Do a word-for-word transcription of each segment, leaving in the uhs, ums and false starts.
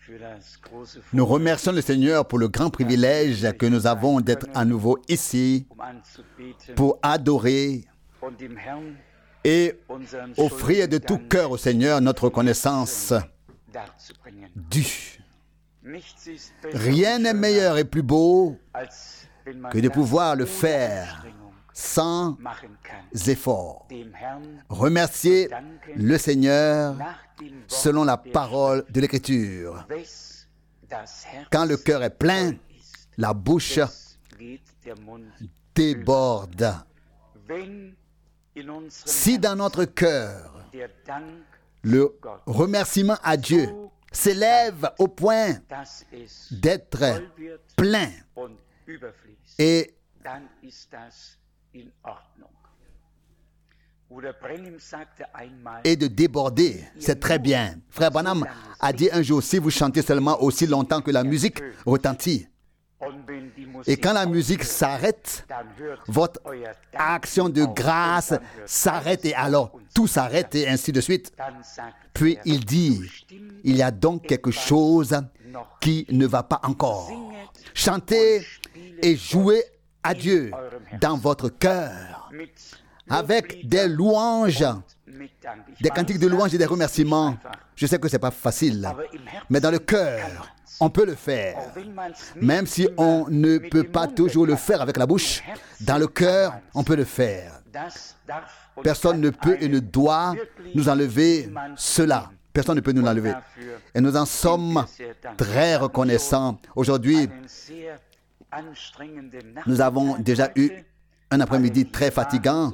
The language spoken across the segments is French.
Nous remercions le Seigneur pour le grand privilège que nous avons d'être à nouveau ici pour adorer et offrir de tout cœur au Seigneur notre reconnaissance due. Rien n'est meilleur et plus beau que de pouvoir le faire sans effort. Remercier le Seigneur selon la parole de l'Écriture. Quand le cœur est plein, la bouche déborde. Si dans notre cœur, le remerciement à Dieu s'élève au point d'être plein et et de déborder, c'est très bien. Frère Branham a dit un jour, si vous chantez seulement aussi longtemps que la musique retentit, et quand la musique s'arrête, votre action de grâce s'arrête et alors tout s'arrête et ainsi de suite. Puis il dit, il y a donc quelque chose qui ne va pas encore. Chantez et jouez à Dieu dans votre cœur avec des louanges, des cantiques de louanges et des remerciements. Je sais que ce n'est pas facile, mais dans le cœur, on peut le faire. Même si on ne peut pas toujours le faire avec la bouche, dans le cœur, on peut le faire. Personne ne peut et ne doit nous enlever cela. Personne ne peut nous l'enlever. Et nous en sommes très reconnaissants. Aujourd'hui, nous avons déjà eu un après-midi très fatigant,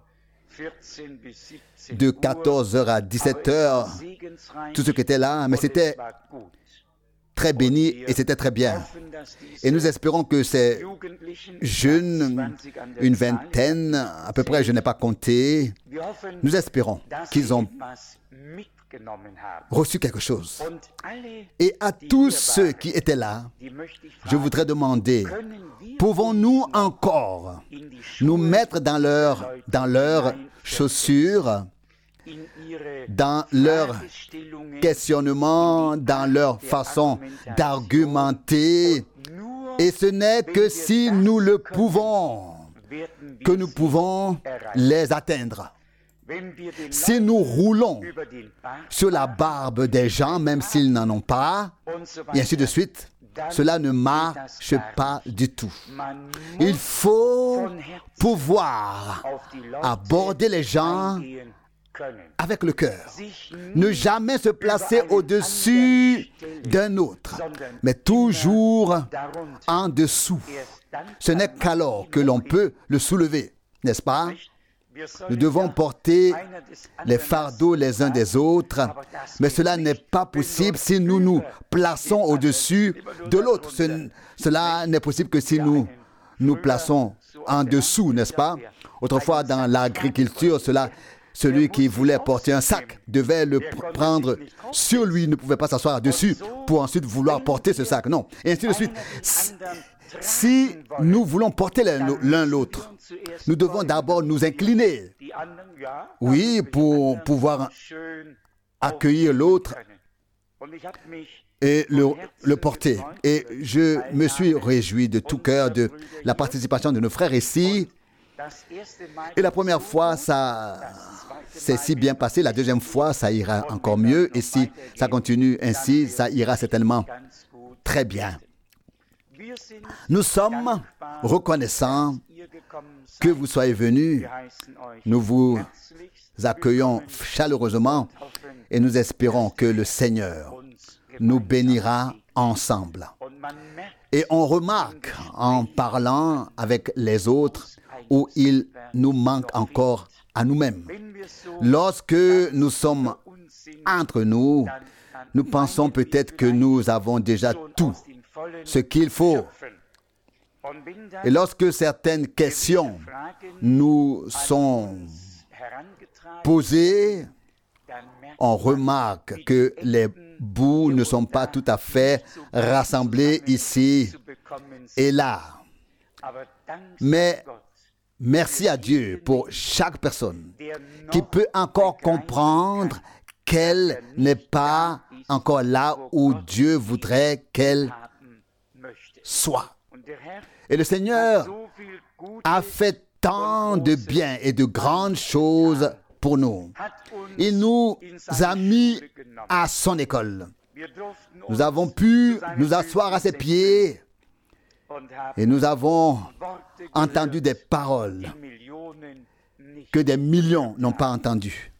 de quatorze heures à dix-sept heures, tout ce qui était là, mais c'était très béni et c'était très bien. Et nous espérons que ces jeunes, une vingtaine, à peu près, je n'ai pas compté, nous espérons qu'ils ont reçu quelque chose. Et à tous ceux qui étaient là, je voudrais demander, pouvons-nous encore nous mettre dans leurs dans leurs chaussures, dans leur questionnement, dans leur façon d'argumenter? Et ce n'est que si nous le pouvons que nous pouvons les atteindre. Si nous roulons sur la barbe des gens, même s'ils n'en ont pas, et ainsi de suite, cela ne marche pas du tout. Il faut pouvoir aborder les gens avec le cœur. Ne jamais se placer au-dessus d'un autre, mais toujours en dessous. Ce n'est qu'alors que l'on peut le soulever, n'est-ce pas? Nous devons porter les fardeaux les uns des autres, mais cela n'est pas possible si nous nous plaçons au-dessus de l'autre. Ce, cela n'est possible que si nous nous plaçons en dessous, n'est-ce pas? Autrefois, dans l'agriculture, cela, celui qui voulait porter un sac devait le pr- prendre sur lui, il ne pouvait pas s'asseoir dessus pour ensuite vouloir porter ce sac. Non, et ainsi de suite. Si nous voulons porter l'un l'autre, nous devons d'abord nous incliner. Oui, pour pouvoir accueillir l'autre et le, le porter. Et je me suis réjoui de tout cœur de la participation de nos frères ici. Et la première fois, ça s'est si bien passé. La deuxième fois, ça ira encore mieux. Et si ça continue ainsi, ça ira certainement très bien. Nous sommes reconnaissants que vous soyez venus. Nous vous accueillons chaleureusement et nous espérons que le Seigneur nous bénira ensemble. Et on remarque en parlant avec les autres où il nous manque encore à nous-mêmes. Lorsque nous sommes entre nous, nous pensons peut-être que nous avons déjà tout ce qu'il faut. Et lorsque certaines questions nous sont posées, on remarque que les bouts ne sont pas tout à fait rassemblés ici et là. Mais merci à Dieu pour chaque personne qui peut encore comprendre qu'elle n'est pas encore là où Dieu voudrait qu'elle soit. Et le Seigneur a fait tant de bien et de grandes choses pour nous. Il nous a mis à son école. Nous avons pu nous asseoir à ses pieds et nous avons entendu des paroles que des millions n'ont pas entendues.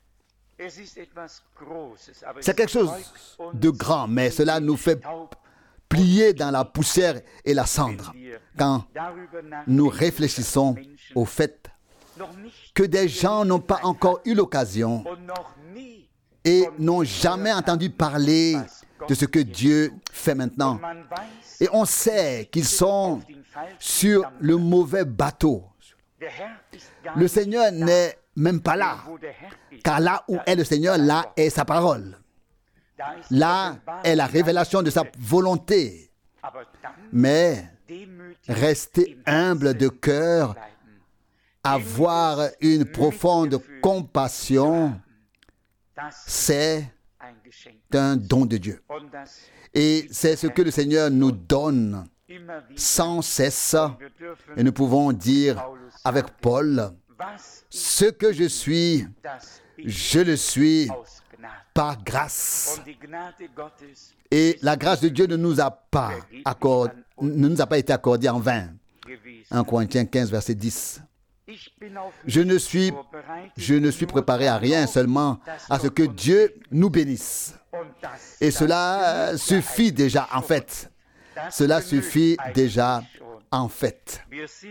C'est quelque chose de grand, mais cela nous fait plier dans la poussière et la cendre quand nous réfléchissons au fait que des gens n'ont pas encore eu l'occasion et n'ont jamais entendu parler de ce que Dieu fait maintenant. Et on sait qu'ils sont sur le mauvais bateau. Le Seigneur n'est même pas là, car là où est le Seigneur, là est sa parole. Là est la révélation de sa volonté. Mais rester humble de cœur, avoir une profonde compassion, c'est un don de Dieu. Et c'est ce que le Seigneur nous donne sans cesse. Et nous pouvons dire avec Paul, ce que je suis, je le suis par grâce. Et la grâce de Dieu ne nous a pas accordé, ne nous a pas été accordée en vain. un Corinthiens quinze, verset dix. Je ne suis, je ne suis préparé à rien, seulement à ce que Dieu nous bénisse. Et cela suffit déjà en fait. Cela suffit déjà en fait.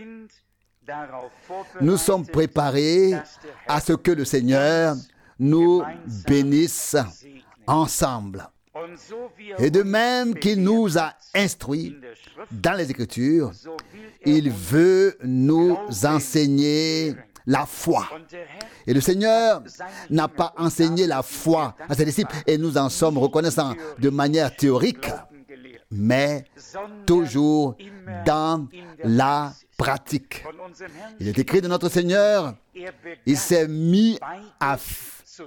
Nous sommes préparés à ce que le Seigneur nous bénisse ensemble. Et de même qu'il nous a instruits dans les Écritures, il veut nous enseigner la foi. Et le Seigneur n'a pas enseigné la foi à ses disciples, et nous en sommes reconnaissants de manière théorique, mais toujours dans la pratique. Il est écrit de notre Seigneur, il s'est mis à, f-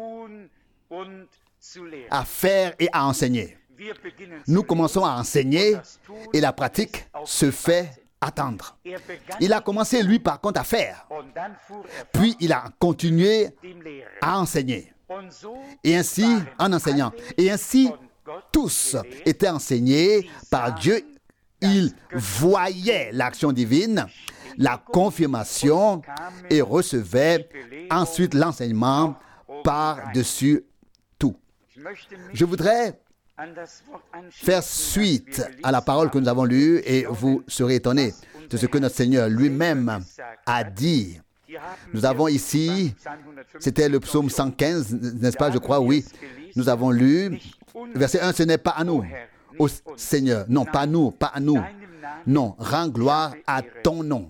à faire et à enseigner. Nous commençons à enseigner et la pratique se fait attendre. Il a commencé, lui, par contre, à faire. Puis, il a continué à enseigner. Et ainsi, en enseignant. Et ainsi, tous étaient enseignés par Dieu. Ils voyaient l'action divine, la confirmation et recevaient ensuite l'enseignement par-dessus tout. Je voudrais faire suite à la parole que nous avons lue et vous serez étonnés de ce que notre Seigneur lui-même a dit. Nous avons ici, c'était le psaume cent quinze, n'est-ce pas, je crois, oui. Nous avons lu, verset un, ce n'est pas à nous, au Seigneur. Non, pas à nous, pas à nous. Non, rends gloire à ton nom.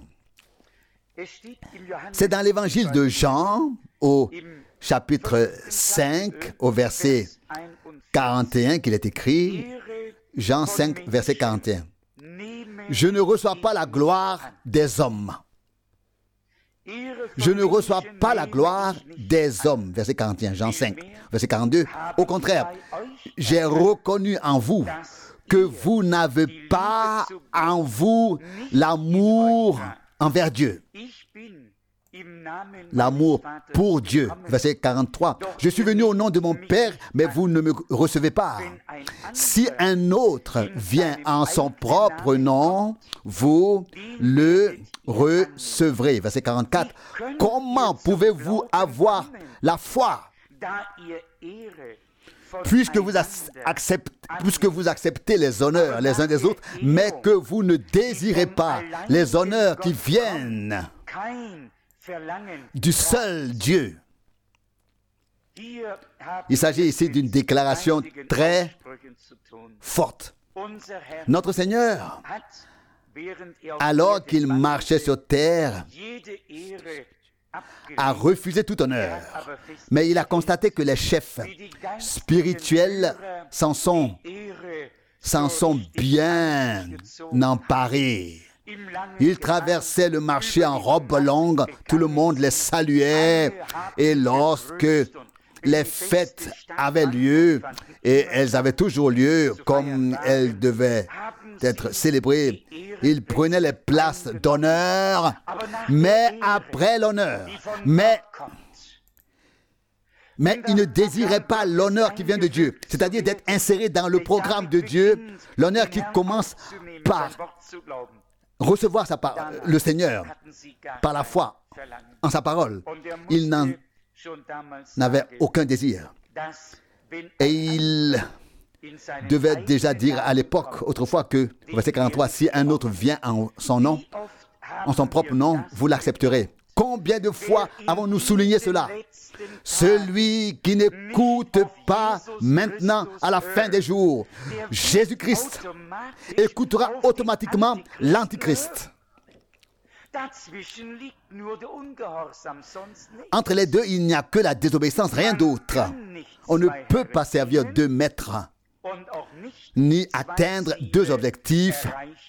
C'est dans l'évangile de Jean, au chapitre cinq, au verset quarante et un qu'il est écrit, Jean cinq, verset quarante et un. Je ne reçois pas la gloire des hommes. Je ne reçois pas la gloire des hommes. Verset quarante et un, Jean cinq, verset quarante-deux. Au contraire, j'ai reconnu en vous que vous n'avez pas en vous l'amour envers Dieu. L'amour pour Dieu. Verset quarante-trois. Je suis venu au nom de mon Père, mais vous ne me recevez pas. Si un autre vient en son propre nom, vous le recevrez. Verset quarante-quatre. Comment pouvez-vous avoir la foi puisque vous, acceptez, puisque vous acceptez les honneurs les uns des autres, mais que vous ne désirez pas les honneurs qui viennent du seul Dieu. Il s'agit ici d'une déclaration très forte. Notre Seigneur, alors qu'il marchait sur terre, a refusé tout honneur. Mais il a constaté que les chefs spirituels s'en sont, s'en sont bien emparés. Ils traversaient le marché en robe longue, tout le monde les saluait. Et lorsque les fêtes avaient lieu et elles avaient toujours lieu comme elles devaient être célébrées. Ils prenaient les places d'honneur, mais après l'honneur. Mais, mais ils ne désiraient pas l'honneur qui vient de Dieu, c'est-à-dire d'être insérés dans le programme de Dieu, l'honneur qui commence par recevoir sa par- le Seigneur par la foi en sa parole. Ils n'en avaient aucun désir. Et il devait déjà dire à l'époque, autrefois, que, verset quarante-trois, si un autre vient en son nom, en son propre nom, vous l'accepterez. Combien de fois avons-nous souligné cela? Celui qui n'écoute pas maintenant à la fin des jours, Jésus-Christ écoutera automatiquement l'Antichrist. Entre les deux, il n'y a que la désobéissance, rien d'autre. On ne peut pas servir deux maîtres, ni atteindre deux objectifs,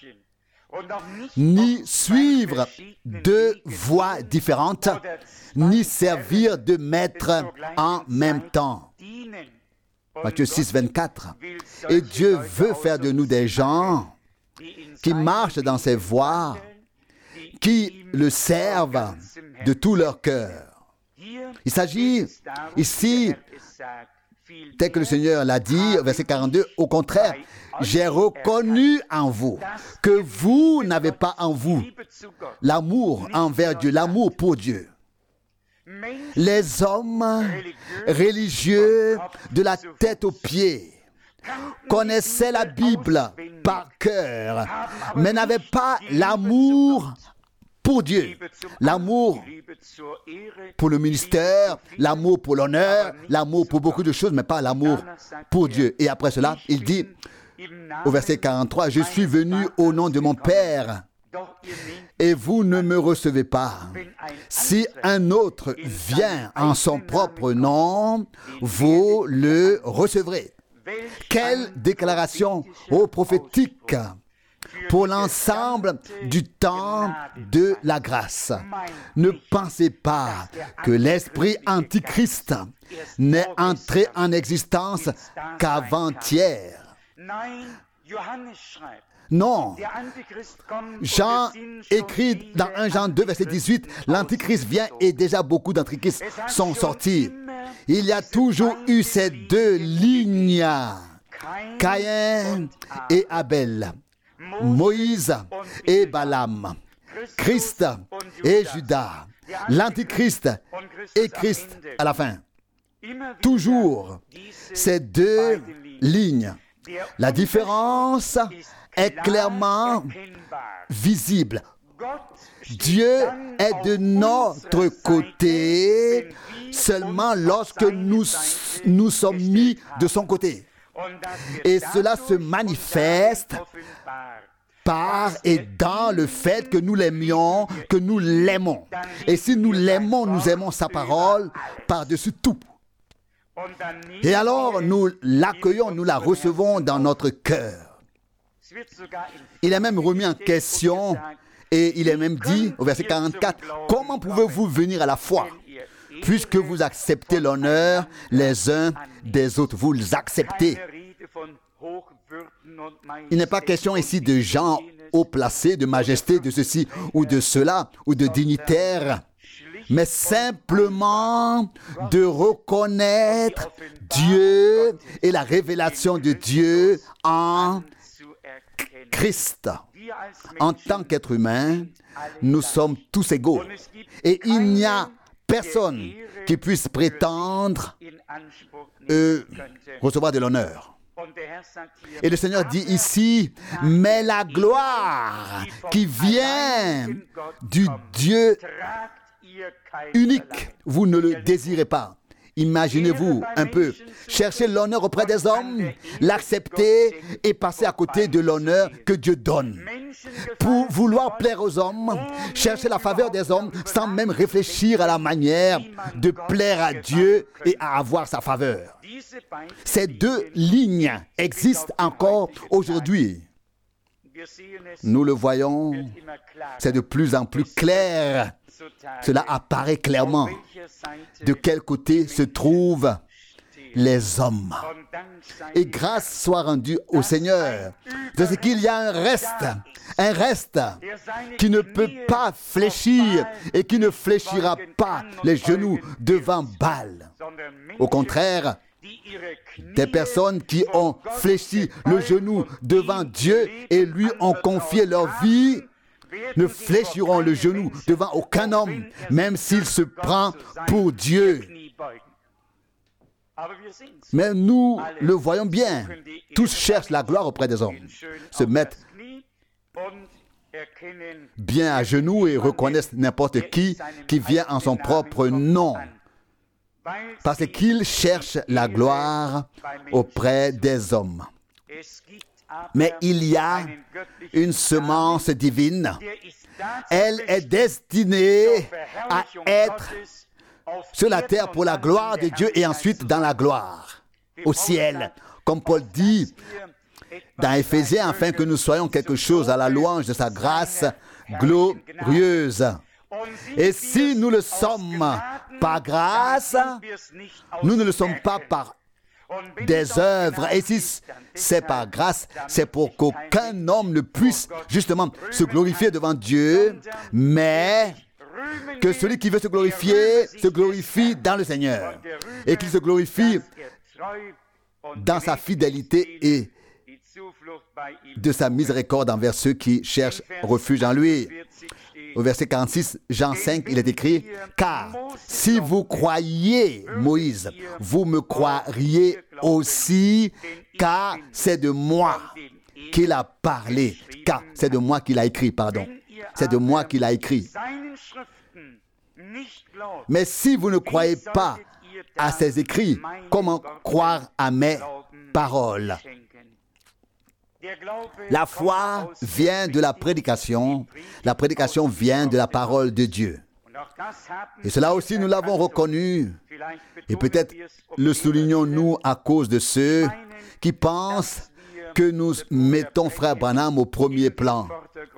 ni suivre deux voies différentes, ni servir deux maîtres en même temps. Matthieu six, vingt-quatre. Et Dieu veut faire de nous des gens qui marchent dans ses voies, qui le servent de tout leur cœur. Il s'agit ici, tel que le Seigneur l'a dit, verset quarante-deux, au contraire, j'ai reconnu en vous que vous n'avez pas en vous l'amour envers Dieu, l'amour pour Dieu. Les hommes religieux de la tête aux pieds connaissaient la Bible par cœur, mais n'avaient pas l'amour pour Dieu, l'amour pour le ministère, l'amour pour l'honneur, l'amour pour beaucoup de choses, mais pas l'amour pour Dieu. Et après cela, il dit au verset quarante-trois, « Je suis venu au nom de mon Père, et vous ne me recevez pas. Si un autre vient en son propre nom, vous le recevrez. » Quelle déclaration ô prophétique pour l'ensemble du temps de la grâce. Ne pensez pas que l'esprit antichrist n'est entré en existence qu'avant-hier. Non. Jean écrit dans un Jean deux, verset dix-huit, l'Antichrist vient et déjà beaucoup d'Antichrists sont sortis. Il y a toujours eu ces deux lignes, Caïn et Abel, Moïse et Balaam, Christ et Judas, l'Antichrist et Christ à la fin. Toujours ces deux lignes. La différence est clairement visible. Dieu est de notre côté seulement lorsque nous, nous sommes mis de son côté. Et cela se manifeste par et dans le fait que nous l'aimions, que nous l'aimons. Et si nous l'aimons, nous aimons sa parole par-dessus tout. Et alors, nous l'accueillons, nous la recevons dans notre cœur. Il est même remis en question et il est même dit au verset quarante-quatre, « Comment pouvez-vous venir à la foi, puisque vous acceptez l'honneur les uns des autres, vous acceptez. » Il n'est pas question ici de gens haut placés, de majesté, de ceci ou de cela, ou de dignitaires, mais simplement de reconnaître Dieu et la révélation de Dieu en Christ. En tant qu'être humain, nous sommes tous égaux. Et il n'y a personne qui puisse prétendre euh, recevoir de l'honneur. Et le Seigneur dit ici, mais la gloire qui vient du Dieu unique, vous ne le désirez pas. Imaginez-vous un peu, chercher l'honneur auprès des hommes, l'accepter et passer à côté de l'honneur que Dieu donne. Pour vouloir plaire aux hommes, chercher la faveur des hommes sans même réfléchir à la manière de plaire à Dieu et à avoir sa faveur. Ces deux lignes existent encore aujourd'hui. Nous le voyons, c'est de plus en plus clair. Cela apparaît clairement. De quel côté se trouvent les hommes. Et grâce soit rendue au Seigneur. De ce qu'il y a un reste, un reste qui ne peut pas fléchir et qui ne fléchira pas les genoux devant Baal. Au contraire, des personnes qui ont fléchi le genou devant Dieu et lui ont confié leur vie ne fléchiront le genou devant aucun homme, même s'il se prend pour Dieu. Mais nous le voyons bien. Tous cherchent la gloire auprès des hommes, se mettent bien à genoux et reconnaissent n'importe qui qui vient en son propre nom. Parce qu'ils cherchent la gloire auprès des hommes. Mais il y a une semence divine. Elle est destinée à être sur la terre pour la gloire de Dieu et ensuite dans la gloire, au ciel. Comme Paul dit dans Éphésiens, afin que nous soyons quelque chose à la louange de sa grâce glorieuse. Et si nous le sommes par grâce, nous ne le sommes pas par des œuvres. Et si c'est par grâce, c'est pour qu'aucun homme ne puisse justement se glorifier devant Dieu, mais que celui qui veut se glorifier se glorifie dans le Seigneur et qu'il se glorifie dans sa fidélité et de sa miséricorde envers ceux qui cherchent refuge en lui. Au verset quarante-six, Jean cinq, il est écrit « Car si vous croyez Moïse, vous me croiriez aussi, car c'est de moi qu'il a parlé. » Car c'est de moi qu'il a écrit, pardon. C'est de moi qu'il a écrit. Mais si vous ne croyez pas à ses écrits, comment croire à mes paroles? La foi vient de la prédication. La prédication vient de la parole de Dieu. Et cela aussi, nous l'avons reconnu. Et peut-être le soulignons-nous à cause de ceux qui pensent que nous mettons Frère Branham au premier plan.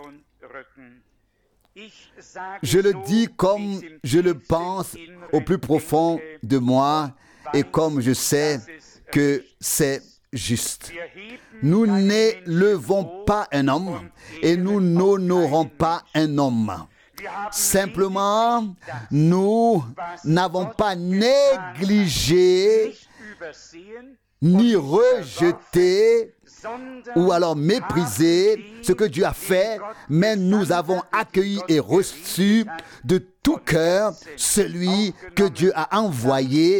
Je le dis comme je le pense au plus profond de moi et comme je sais que c'est juste. Nous n'élevons pas un homme et nous n'honorons pas un homme. Simplement, nous n'avons pas négligé ni rejeté ou alors méprisé ce que Dieu a fait, mais nous avons accueilli et reçu de tout cœur celui que Dieu a envoyé,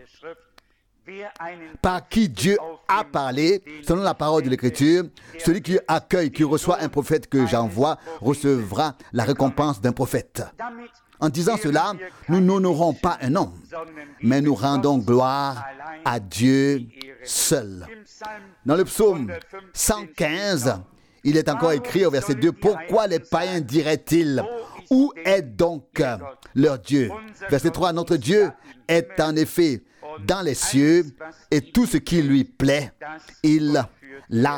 par qui Dieu a parlé, selon la parole de l'Écriture. Celui qui accueille, qui reçoit un prophète que j'envoie, recevra la récompense d'un prophète. En disant cela, nous n'honorons pas un homme, mais nous rendons gloire à Dieu seul. Dans le psaume cent quinze, il est encore écrit au verset deux, « Pourquoi les païens diraient-ils, où est donc leur Dieu ?» Verset trois, « Notre Dieu est en effet dans les cieux, et tout ce qui lui plaît, il l'accomplit. »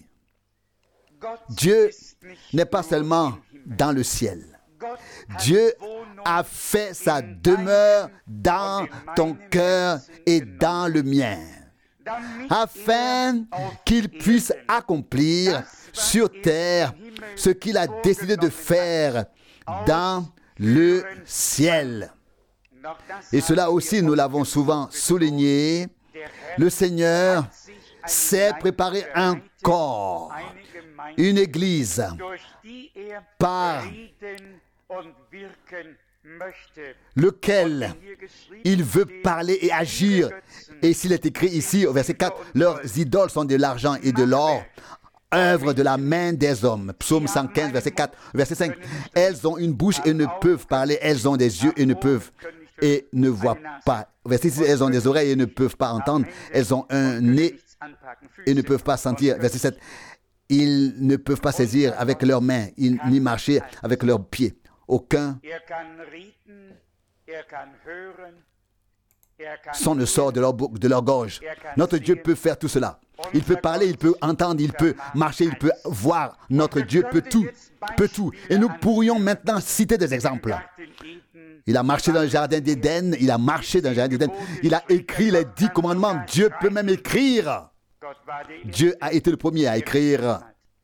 Dieu n'est pas seulement dans le ciel. Dieu a fait sa demeure dans ton cœur et dans le mien, afin qu'il puisse accomplir sur terre ce qu'il a décidé de faire dans le ciel. Et cela aussi, nous l'avons souvent souligné, le Seigneur s'est préparé un corps, une église, par lequel il veut parler et agir. Et s'il est écrit ici au verset quatre, leurs idoles sont de l'argent et de l'or, œuvre de la main des hommes. Psaume cent quinze, verset quatre, verset cinq. Elles ont une bouche et ne peuvent parler, elles ont des yeux et ne peuvent et ne voient pas. Verset six, elles ont des oreilles et ne peuvent pas entendre, elles ont un nez et ne peuvent pas sentir. Verset sept, ils ne peuvent pas saisir avec leurs mains, ils, ni marcher avec leurs pieds. Aucun son ne sort de leur, de leur gorge. Notre Dieu peut faire tout cela. Il peut parler, il peut entendre, il peut marcher, il peut voir. Notre Dieu peut tout, peut tout. Et nous pourrions maintenant citer des exemples. Il a marché dans le jardin d'Éden, il a marché dans le jardin d'Éden, il a écrit les dix commandements. Dieu peut même écrire. Dieu a été le premier à écrire.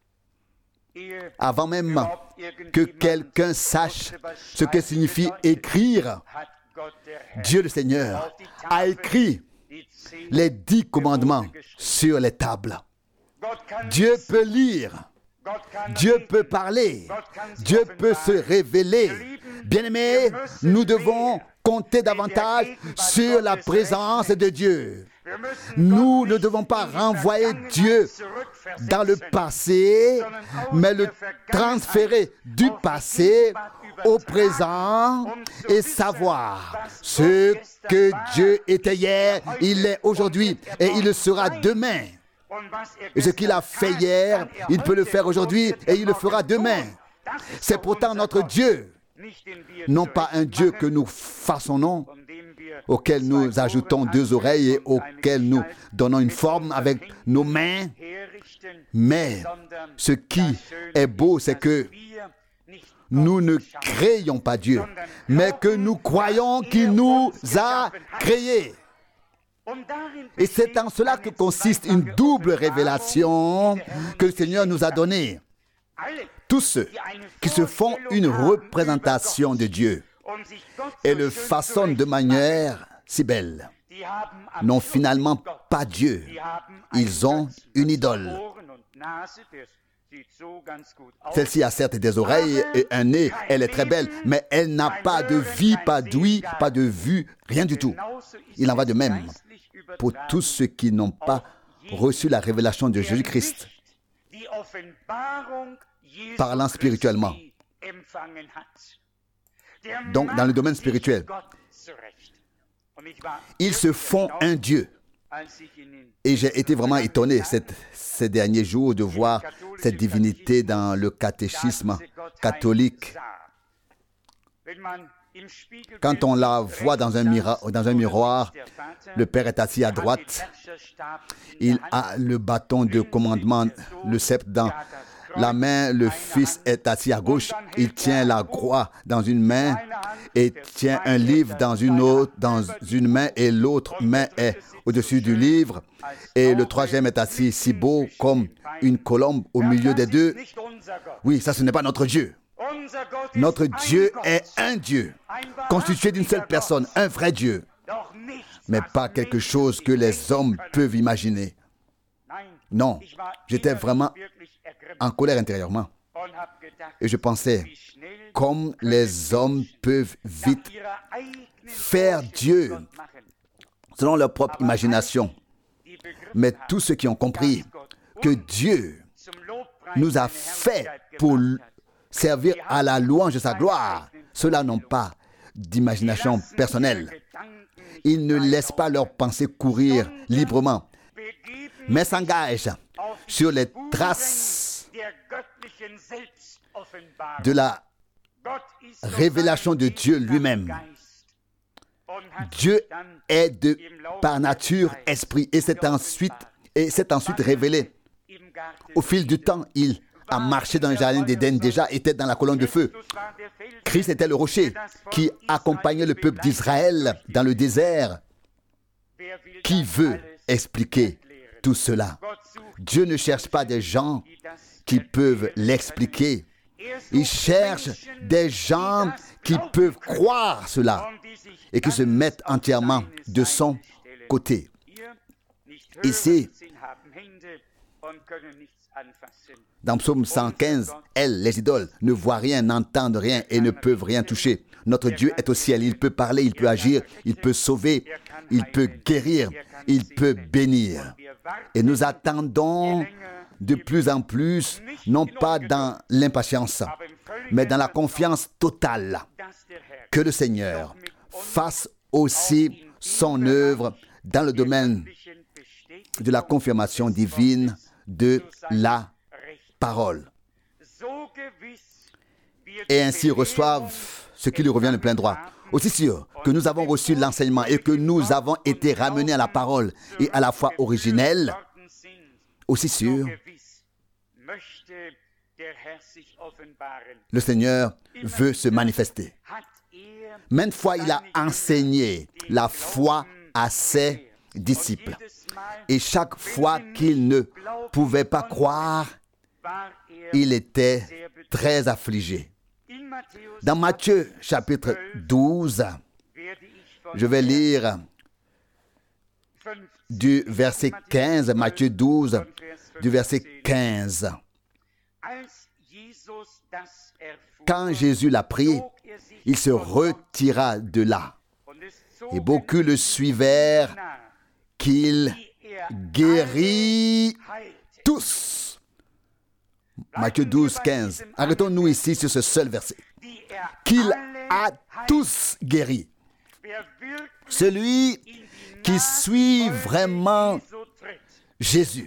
Avant même que quelqu'un sache ce que signifie écrire, Dieu le Seigneur a écrit les dix commandements sur les tables. Dieu peut lire, Dieu peut parler, Dieu peut se révéler. Bien-aimés, nous devons compter davantage sur la présence de Dieu. Nous ne devons pas renvoyer Dieu dans le passé, mais le transférer du passé au présent et savoir ce que Dieu était hier, il est aujourd'hui et il le sera demain. Et ce qu'il a fait hier, il peut le faire aujourd'hui et il le fera demain. C'est pourtant notre Dieu, non pas un Dieu que nous façonnons, auquel nous ajoutons deux oreilles et auquel nous donnons une forme avec nos mains. Mais ce qui est beau, c'est que nous ne créons pas Dieu, mais que nous croyons qu'il nous a créés. Et c'est en cela que consiste une double révélation que le Seigneur nous a donnée. Tous ceux qui se font une représentation de Dieu et le façonnent de manière si belle n'ont finalement pas Dieu. Ils ont une idole. Celle-ci a certes des oreilles et un nez, elle est très belle, mais elle n'a pas de vie, pas d'ouïe, pas de vue, rien du tout. Il en va de même pour tous ceux qui n'ont pas reçu la révélation de Jésus-Christ, parlant spirituellement. Donc, dans le domaine spirituel, ils se font un Dieu. Et j'ai été vraiment étonné cette, ces derniers jours de voir cette divinité dans le catéchisme catholique. Quand on la voit dans un, mira, dans un miroir, le Père est assis à droite, il a le bâton de commandement, le sceptre dans la main, le Fils est assis à gauche, il tient la croix dans une main et tient un livre dans une autre, dans une main, et l'autre main est au-dessus du livre, et le troisième est assis si beau comme une colombe au milieu des deux. Oui, ça ce n'est pas notre Dieu. Notre Dieu est un Dieu, constitué d'une seule personne, un vrai Dieu, mais pas quelque chose que les hommes peuvent imaginer. Non, j'étais vraiment en colère intérieurement. Et je pensais, comme les hommes peuvent vite faire Dieu selon leur propre imagination. Mais tous ceux qui ont compris que Dieu nous a fait pour servir à la louange de sa gloire, ceux-là n'ont pas d'imagination personnelle. Ils ne laissent pas leurs pensées courir librement, mais s'engagent sur les traces de la révélation de Dieu lui-même. Dieu est de par nature esprit et c'est ensuite, et c'est ensuite révélé. Au fil du temps, il a marché dans le jardin d'Éden, déjà était dans la colonne de feu. Christ était le rocher qui accompagnait le peuple d'Israël dans le désert. Qui veut expliquer tout cela? Dieu ne cherche pas des gens qui peuvent l'expliquer. Il cherche des gens qui peuvent croire cela et qui se mettent entièrement de son côté. Ici, dans Psaume cent quinze, elles, les idoles, ne voient rien, n'entendent rien et ne peuvent rien toucher. Notre Dieu est au ciel, il peut parler, il peut agir, il peut sauver, il peut guérir, il peut bénir. Et nous attendons de plus en plus, non pas dans l'impatience, mais dans la confiance totale, que le Seigneur fasse aussi son œuvre dans le domaine de la confirmation divine de la parole. Et ainsi reçoivent ce qui lui revient de plein droit. aussi sûr que nous avons reçu l'enseignement et que nous avons été ramenés à la parole et à la foi originelle, aussi sûr, le Seigneur veut se manifester. Maintes fois, il a enseigné la foi à ses disciples. Et chaque fois qu'il ne pouvait pas croire, il était très affligé. Dans Matthieu chapitre douze, je vais lire du verset quinze, Matthieu douze, du verset quinze. Quand Jésus l'apprit, il se retira de là. Et beaucoup le suivirent, qu'il guérit tous. Matthieu douze, quinze. Arrêtons-nous ici sur ce seul verset. Qu'il a tous guéri. Celui qui suit vraiment Jésus,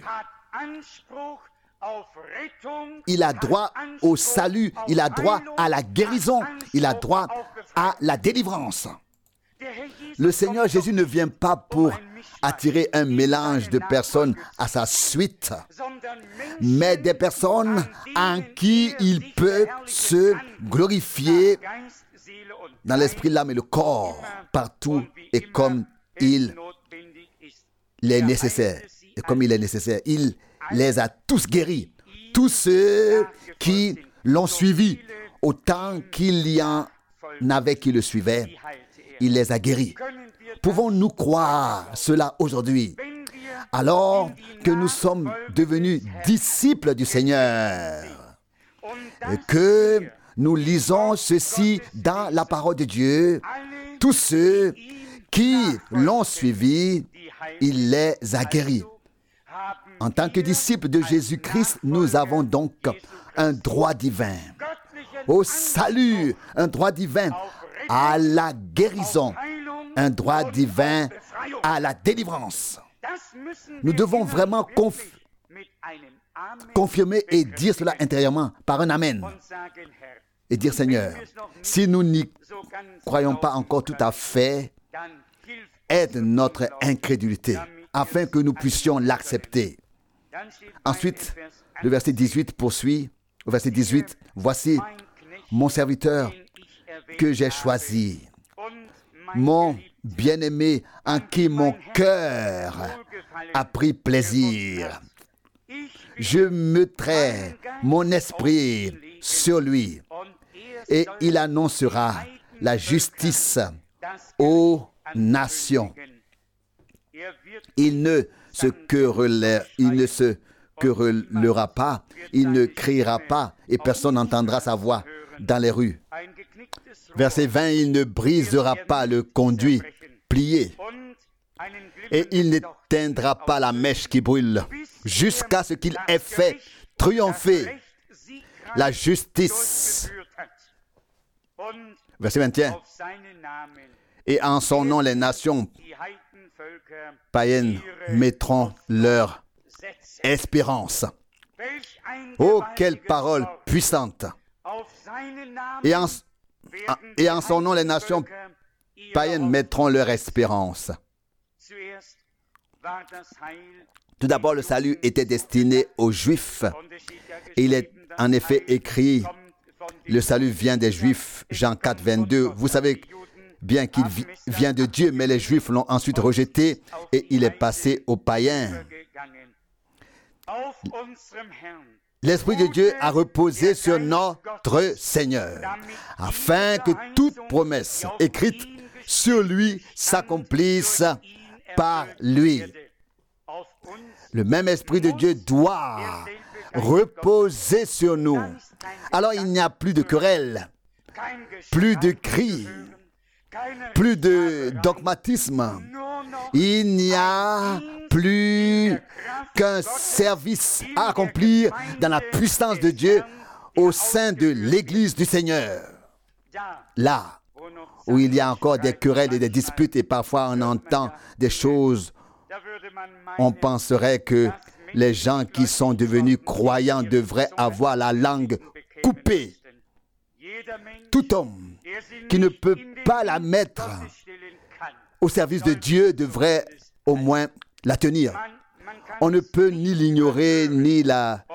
il a droit au salut, il a droit à la guérison, il a droit à la délivrance. Le Seigneur Jésus ne vient pas pour attirer un mélange de personnes à sa suite, mais des personnes en qui il peut se glorifier dans l'esprit, l'âme et le corps, partout et comme il est nécessaire. Et comme il est nécessaire, il les a tous guéris. Tous ceux qui l'ont suivi, autant qu'il y en avait qui le suivaient, il les a guéris. Pouvons-nous croire cela aujourd'hui, alors que nous sommes devenus disciples du Seigneur, et que nous lisons ceci dans la parole de Dieu? Tous ceux qui l'ont suivi, il les a guéris. En tant que disciples de Jésus-Christ, nous avons donc un droit divin au salut, un droit divin à la guérison, un droit divin à la délivrance. Nous devons vraiment conf- confirmer et dire cela intérieurement par un Amen. Et dire, Seigneur, si nous n'y croyons pas encore tout à fait, aide notre incrédulité afin que nous puissions l'accepter. Ensuite, le verset dix-huit poursuit, au verset dix-huit, « Voici mon serviteur que j'ai choisi, mon bien-aimé en qui mon cœur a pris plaisir. Je mettrai mon esprit sur lui et il annoncera la justice aux nations. Il ne se querellera, il ne se querellera pas, il ne criera pas et personne n'entendra sa voix dans les rues. » Verset vingt, il ne brisera pas le conduit plié et il n'éteindra pas la mèche qui brûle jusqu'à ce qu'il ait fait triompher la justice. Verset vingt et un. Et en son nom, les nations païennes mettront leur espérance. Oh, quelle parole puissante! Et en, et en son nom, les nations païennes mettront leur espérance. Tout d'abord, le salut était destiné aux Juifs. Et il est en effet écrit, le salut vient des Juifs, Jean quatre, vingt-deux. Vous savez bien qu'il vient de Dieu, mais les Juifs l'ont ensuite rejeté et il est passé aux païens. L'Esprit de Dieu a reposé sur notre Seigneur, afin que toute promesse écrite sur lui s'accomplisse par lui. Le même Esprit de Dieu doit reposer sur nous. Alors il n'y a plus de querelle, plus de cris, plus de dogmatisme. Il n'y a plus qu'un service à accomplir dans la puissance de Dieu au sein de l'Église du Seigneur. Là où il y a encore des querelles et des disputes et parfois on entend des choses, on penserait que les gens qui sont devenus croyants devraient avoir la langue coupée. Tout homme qui ne peut pas la mettre au service de Dieu devrait au moins la tenir. On ne peut ni l'ignorer, ni la...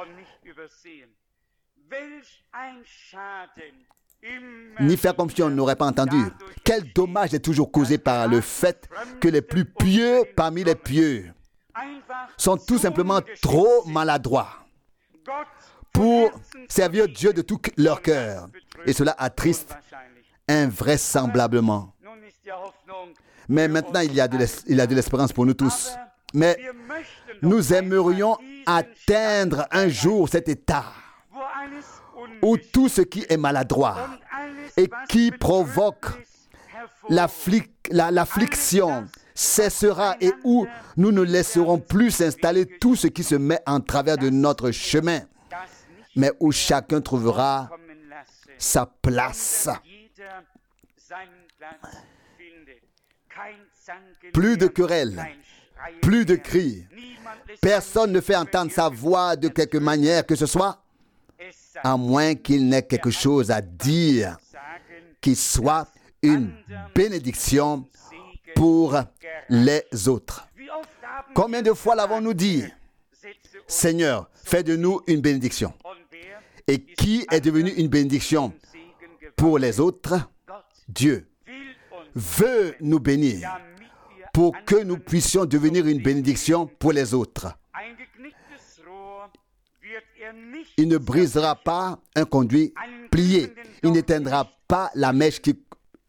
ni faire comme si on n'aurait pas entendu. Quel dommage est toujours causé par le fait que les plus pieux parmi les pieux sont tout simplement trop maladroits pour servir Dieu de tout leur cœur. Et cela attriste invraisemblablement. Mais maintenant, il y a de l'es- il y a de l'espérance pour nous tous. Mais nous aimerions atteindre un jour cet état où tout ce qui est maladroit et qui provoque l'afflic- la- l'affliction cessera et où nous ne laisserons plus s'installer tout ce qui se met en travers de notre chemin, mais où chacun trouvera sa place. Plus de querelles, plus de cris. Personne ne fait entendre sa voix de quelque manière que ce soit, à moins qu'il n'ait quelque chose à dire qui soit une bénédiction pour les autres. Combien de fois l'avons-nous dit? Seigneur, fais de nous une bénédiction. Et qui est devenu une bénédiction pour les autres? Dieu veut nous bénir pour que nous puissions devenir une bénédiction pour les autres. Il ne brisera pas un conduit plié. Il n'éteindra pas la mèche qui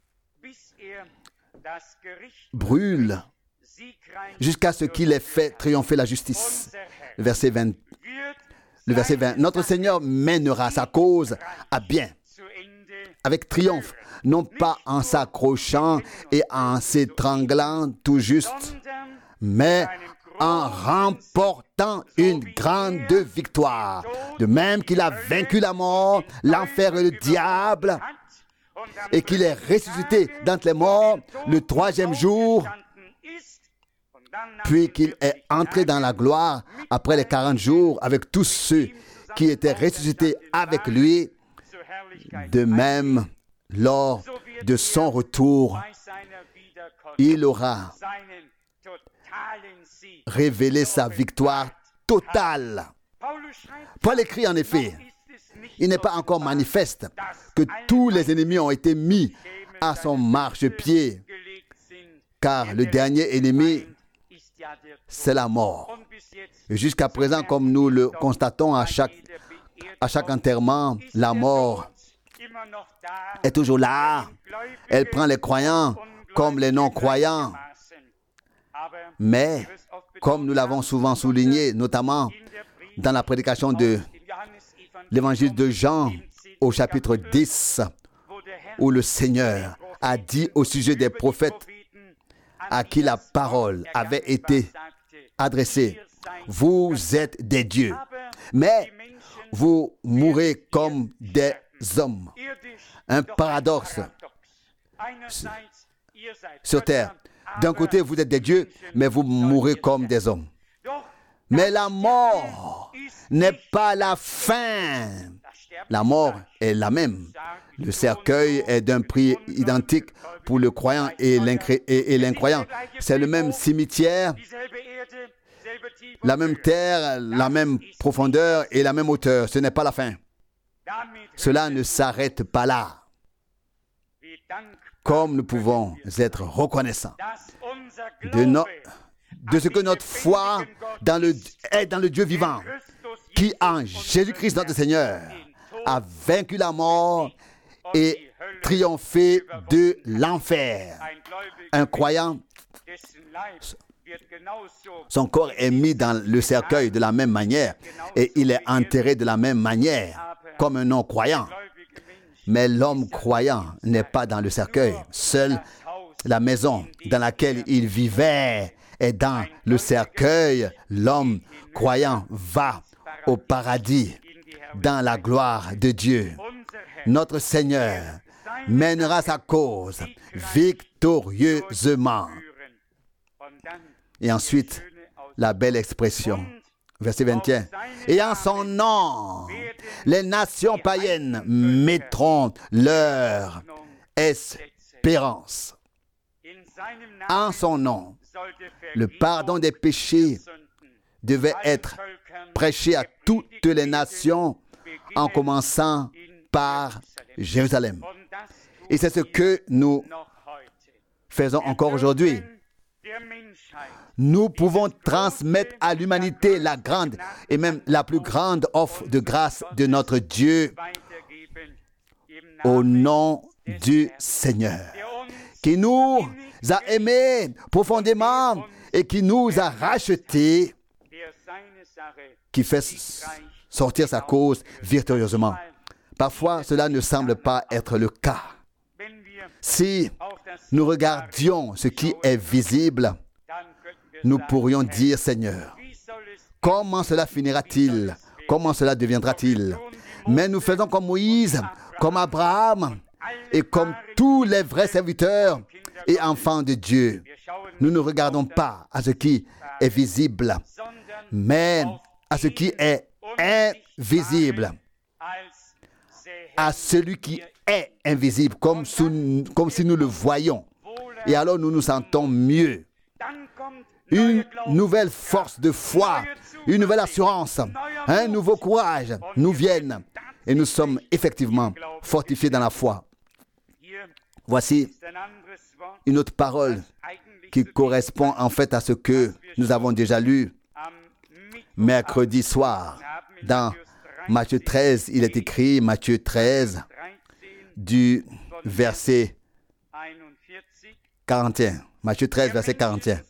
brûle jusqu'à ce qu'il ait fait triompher la justice. Le verset vingt. Le verset vingt. Notre Seigneur mènera sa cause à bien, avec triomphe, non pas en s'accrochant et en s'étranglant tout juste, mais en remportant une grande victoire. De même qu'il a vaincu la mort, l'enfer et le diable, et qu'il est ressuscité d'entre les morts le troisième jour, puis qu'il est entré dans la gloire après les quarante jours avec tous ceux qui étaient ressuscités avec lui. De même, lors de son retour, il aura révélé sa victoire totale. Paul écrit en effet, il n'est pas encore manifeste que tous les ennemis ont été mis à son marchepied, car le dernier ennemi, c'est la mort. Et jusqu'à présent, comme nous le constatons à chaque, à chaque enterrement, la mort est toujours là. Elle prend les croyants comme les non-croyants. Mais, comme nous l'avons souvent souligné, notamment dans la prédication de l'évangile de Jean au chapitre dix, où le Seigneur a dit au sujet des prophètes à qui la parole avait été adressée, vous êtes des dieux, mais vous mourrez comme des hommes. Un paradoxe sur terre. D'un côté, vous êtes des dieux, mais vous mourrez comme des hommes. Mais la mort n'est pas la fin. La mort est la même. Le cercueil est d'un prix identique pour le croyant et l'incroyant. C'est le même cimetière, la même terre, la même profondeur et la même hauteur. Ce n'est pas la fin. Cela ne s'arrête pas là. Comme nous pouvons être reconnaissants de, no, de ce que notre foi dans le, est dans le Dieu vivant, qui en Jésus-Christ notre Seigneur a vaincu la mort et triomphé de l'enfer. Un croyant, son corps est mis dans le cercueil de la même manière et il est enterré de la même manière, comme un non-croyant. Mais l'homme croyant n'est pas dans le cercueil. Seule la maison dans laquelle il vivait est dans le cercueil. L'homme croyant va au paradis, dans la gloire de Dieu. Notre Seigneur mènera sa cause victorieusement. Et ensuite, la belle expression, verset vingt et un. Et en son nom, les nations païennes mettront leur espérance. En son nom, le pardon des péchés devait être prêché à toutes les nations, en commençant par Jérusalem. Et c'est ce que nous faisons encore aujourd'hui. Nous pouvons transmettre à l'humanité la grande et même la plus grande offre de grâce de notre Dieu au nom du Seigneur, qui nous a aimés profondément et qui nous a rachetés, qui fait sortir sa cause victorieusement. Parfois, cela ne semble pas être le cas. Si nous regardions ce qui est visible, nous pourrions dire, Seigneur, comment cela finira-t-il? Comment cela deviendra-t-il? Mais nous faisons comme Moïse, comme Abraham et comme tous les vrais serviteurs et enfants de Dieu. Nous ne regardons pas à ce qui est visible, mais à ce qui est invisible, à celui qui est invisible, comme, sous, comme si nous le voyions. Et alors nous nous sentons mieux. Une nouvelle force de foi, une nouvelle assurance, un nouveau courage nous viennent et nous sommes effectivement fortifiés dans la foi. Voici une autre parole qui correspond en fait à ce que nous avons déjà lu mercredi soir. Dans Matthieu treize, il est écrit, Matthieu treize, du verset quarante et un. Matthieu treize, verset quarante et un.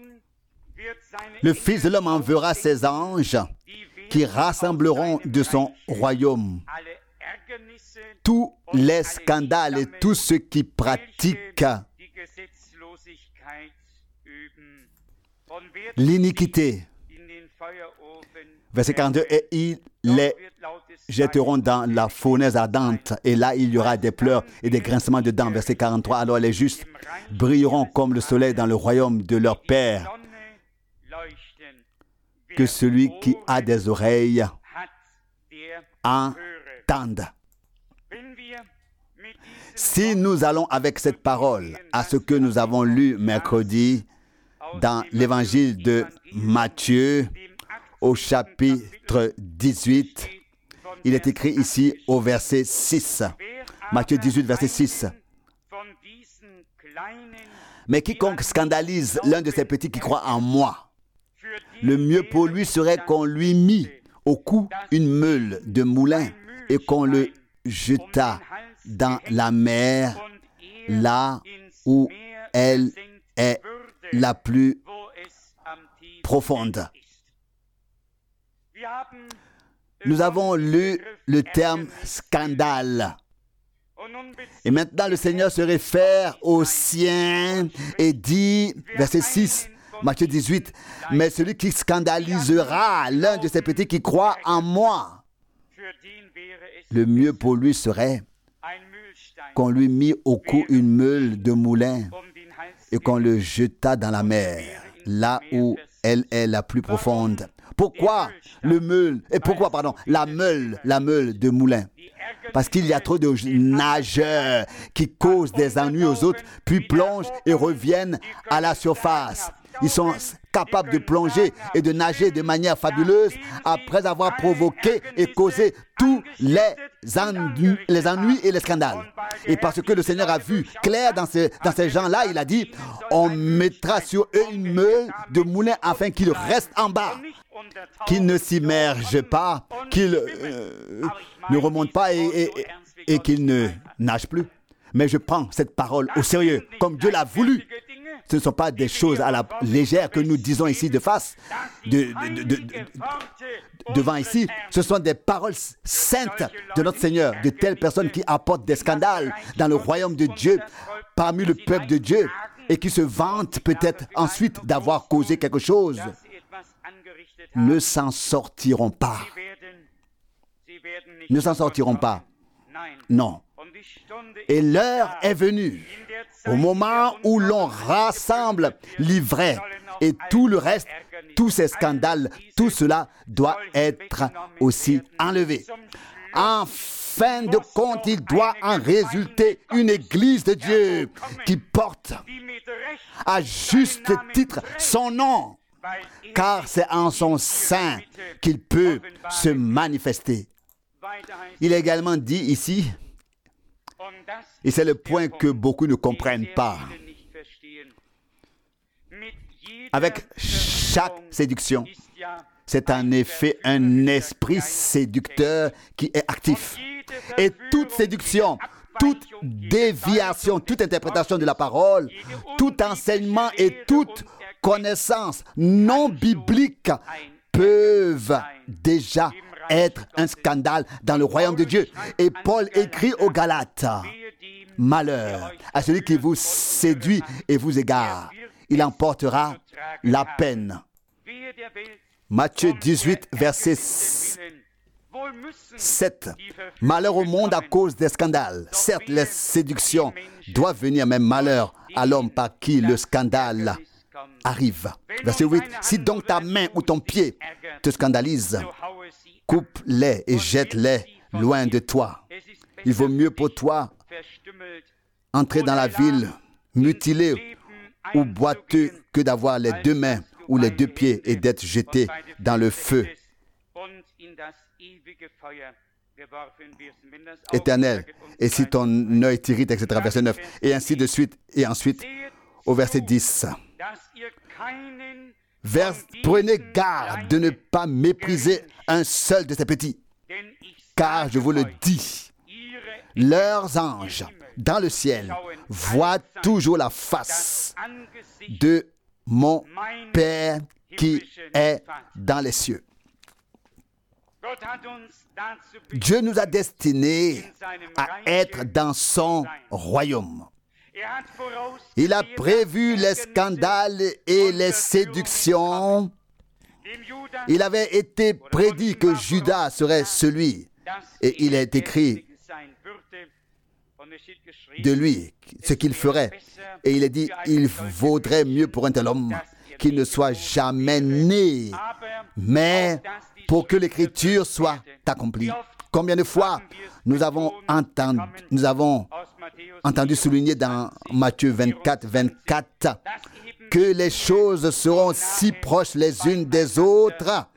Le Fils de l'homme enverra ses anges qui rassembleront de son royaume tous les scandales et tous ceux qui pratiquent l'iniquité. Verset quarante-deux, et ils les jetteront dans la fournaise ardente, et là il y aura des pleurs et des grincements de dents. Verset quarante-trois, alors les justes brilleront comme le soleil dans le royaume de leur Père. Que celui qui a des oreilles entende. Si nous allons avec cette parole à ce que nous avons lu mercredi dans l'évangile de Matthieu au chapitre dix-huit, il est écrit ici au verset six. Matthieu dix-huit, verset six. Mais quiconque scandalise l'un de ces petits qui croient en moi, le mieux pour lui serait qu'on lui mît au cou une meule de moulin et qu'on le jetât dans la mer, là où elle est la plus profonde. Nous avons lu le terme scandale. Et maintenant, le Seigneur se réfère aux siens et dit, verset six, Matthieu dix-huit, « Mais celui qui scandalisera l'un de ces petits qui croient en moi, le mieux pour lui serait qu'on lui mit au cou une meule de moulin et qu'on le jetât dans la mer, là où elle est la plus profonde. » Pourquoi le meule, et pourquoi, pardon, la meule, la meule de moulin? Parce qu'il y a trop de nageurs qui causent des ennuis aux autres, puis plongent et reviennent à la surface. Ils sont capables de plonger et de nager de manière fabuleuse après avoir provoqué et causé tous les ennuis, les ennuis et les scandales. Et parce que le Seigneur a vu clair dans ces, dans ces gens-là, il a dit, on mettra sur eux une meule de moulin afin qu'ils restent en bas, qu'ils ne s'immergent pas, qu'ils euh, ne remontent pas et, et, et qu'ils ne nagent plus. Mais je prends cette parole au sérieux, comme Dieu l'a voulu. Ce ne sont pas des choses à la légère que nous disons ici de face, de, de, de, de, de, devant ici. Ce sont des paroles saintes de notre Seigneur, de telles personnes qui apportent des scandales dans le royaume de Dieu, parmi le peuple de Dieu, et qui se vantent peut-être ensuite d'avoir causé quelque chose, ne s'en sortiront pas. Ne s'en sortiront pas. Non. Et l'heure est venue, au moment où l'on rassemble l'ivraie et tout le reste, tous ces scandales, tout cela doit être aussi enlevé. fin de compte, il doit en résulter une église de Dieu qui porte à juste titre son nom, car c'est en son sein qu'il peut se manifester. Il est également dit ici, et c'est le point que beaucoup ne comprennent pas, avec chaque séduction, c'est en effet un esprit séducteur qui est actif. Et toute séduction, toute déviation, toute interprétation de la parole, tout enseignement et toute connaissance non biblique peuvent déjà être un scandale dans le royaume de Dieu. Et Paul écrit aux Galates, « Malheur à celui qui vous séduit et vous égare. Il emportera la peine. » Matthieu dix-huit, verset sept. Malheur au monde à cause des scandales. Certes, les séductions doivent venir, mais malheur à l'homme par qui le scandale arrive. Verset huit. Si donc ta main ou ton pied te scandalise, coupe-les et jette-les loin de toi. Il vaut mieux pour toi entrer dans la ville mutilé ou boiteux que d'avoir les deux mains ou les deux pieds et d'être jeté dans le feu éternel. Et si ton œil t'irrite, et cetera. Verset neuf. Et ainsi de suite. Et ensuite, au verset dix. Vers, prenez garde de ne pas mépriser un seul de ces petits. Car je vous le dis, leurs anges dans le ciel voient toujours la face de mon Père qui est dans les cieux. Dieu nous a destinés à être dans son royaume. Il a prévu les scandales et les séductions. Il avait été prédit que Judas serait celui. Et il est écrit de lui ce qu'il ferait. Et il est dit, il vaudrait mieux pour un tel homme qu'il ne soit jamais né, mais pour que l'écriture soit accomplie. Combien de fois nous avons entendu, nous avons entendu souligner dans Matthieu vingt-quatre, vingt-quatre que les choses seront si proches les unes des autres.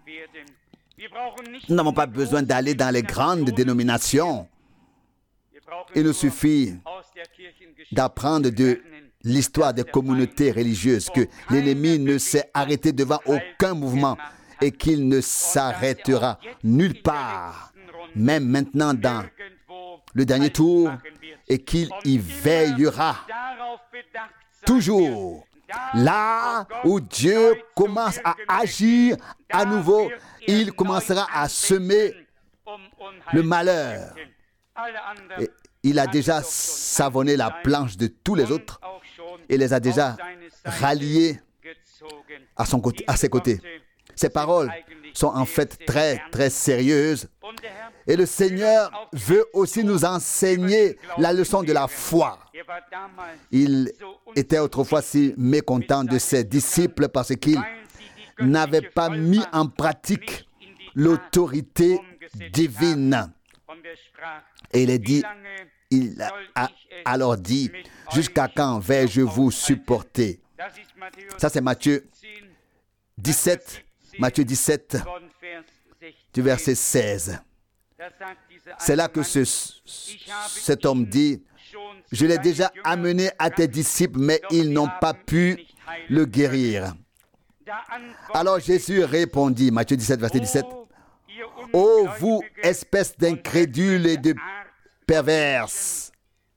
Nous n'avons pas besoin d'aller dans les grandes dénominations. Il nous suffit d'apprendre de l'histoire des communautés religieuses que l'ennemi ne s'est arrêté devant aucun mouvement et qu'il ne s'arrêtera nulle part, même maintenant dans le dernier tour, et qu'il y veillera toujours. Là où Dieu commence à agir à nouveau, il commencera à semer le malheur. Et il a déjà savonné la planche de tous les autres et les a déjà ralliés à, son côté, à ses côtés. Ces paroles sont en fait très, très sérieuses. Et le Seigneur veut aussi nous enseigner la leçon de la foi. Il était autrefois si mécontent de ses disciples parce qu'ils n'avaient pas mis en pratique l'autorité divine. Et il est dit, il a alors dit, jusqu'à quand vais-je vous supporter? Ça c'est Matthieu dix-sept, Matthieu dix-sept, du verset seize. C'est là que ce, cet homme dit, je l'ai déjà amené à tes disciples, mais ils n'ont pas pu le guérir. Alors Jésus répondit, Matthieu dix-sept, verset dix-sept, ô vous, espèce d'incrédules et de perverses,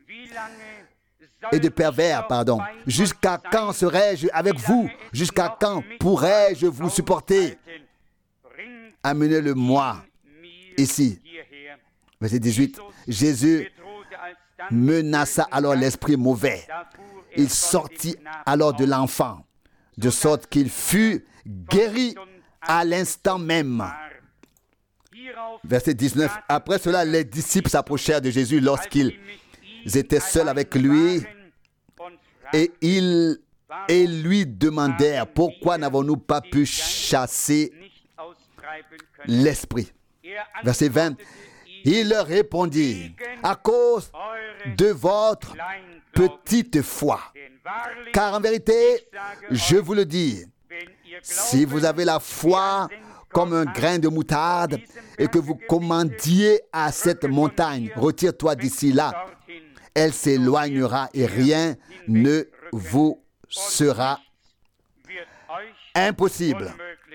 et de pervers, pardon, jusqu'à quand serai-je avec vous? Jusqu'à quand pourrai-je vous supporter? Amenez-le-moi ici. Verset dix-huit. Jésus menaça alors l'esprit mauvais. Il sortit alors de l'enfant, de sorte qu'il fut guéri à l'instant même. Verset dix-neuf. Après cela, les disciples s'approchèrent de Jésus lorsqu'ils étaient seuls avec lui et ils et lui demandèrent, pourquoi n'avons-nous pas pu chasser l'esprit? Verset vingt. Il leur répondit, à cause de votre petite foi. Car en vérité, je vous le dis, si vous avez la foi comme un grain de moutarde et que vous commandiez à cette montagne, retire-toi d'ici là, elle s'éloignera et rien ne vous sera impossible.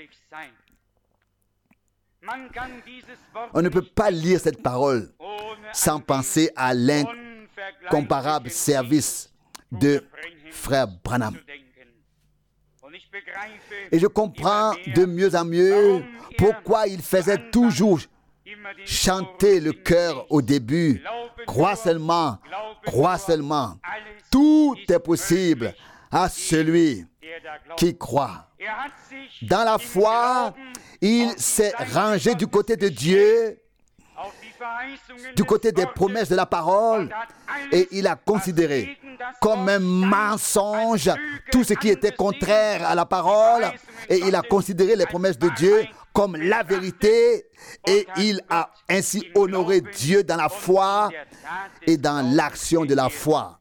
On ne peut pas lire cette parole sans penser à l'incomparable service de frère Branham. Et je comprends de mieux en mieux pourquoi il faisait toujours chanter le cœur au début. Crois seulement, crois seulement. Tout est possible à celui qui croit. Dans la foi, il s'est rangé du côté de Dieu, du côté des promesses de la parole, et il a considéré comme un mensonge tout ce qui était contraire à la parole, et il a considéré les promesses de Dieu comme la vérité, et il a ainsi honoré Dieu dans la foi et dans l'action de la foi,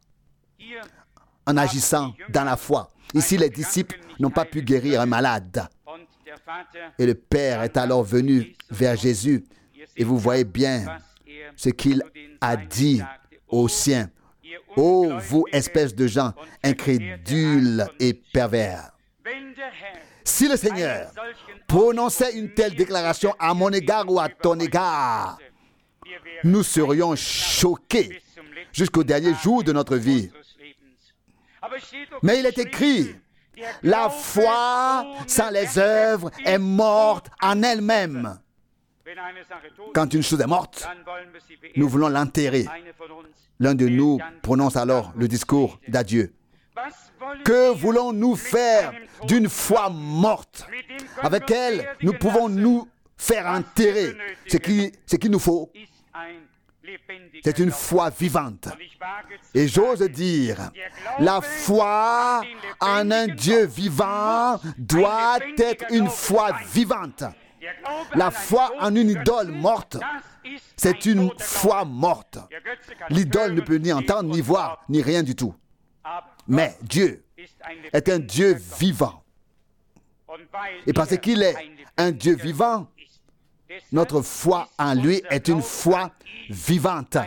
en agissant dans la foi. Ici, les disciples n'ont pas pu guérir un malade. Et le Père est alors venu vers Jésus. Et vous voyez bien ce qu'il a dit aux siens. « Ô vous, espèces de gens incrédules et pervers, si le Seigneur prononçait une telle déclaration à mon égard ou à ton égard, nous serions choqués jusqu'au dernier jour de notre vie. Mais il est écrit, la foi sans les œuvres est morte en elle-même. Quand une chose est morte, nous voulons l'enterrer. L'un de nous prononce alors le discours d'adieu. Que voulons-nous faire d'une foi morte avec elle nous pouvons nous faire enterrer? Ce qui, ce qu'il nous faut, c'est une foi vivante. Et j'ose dire, la foi en un Dieu vivant doit être une foi vivante. La foi en une idole morte, c'est une foi morte. L'idole ne peut ni entendre, ni voir, ni rien du tout. Mais Dieu est un Dieu vivant. Et parce qu'il est un Dieu vivant, notre foi en lui est une foi vivante.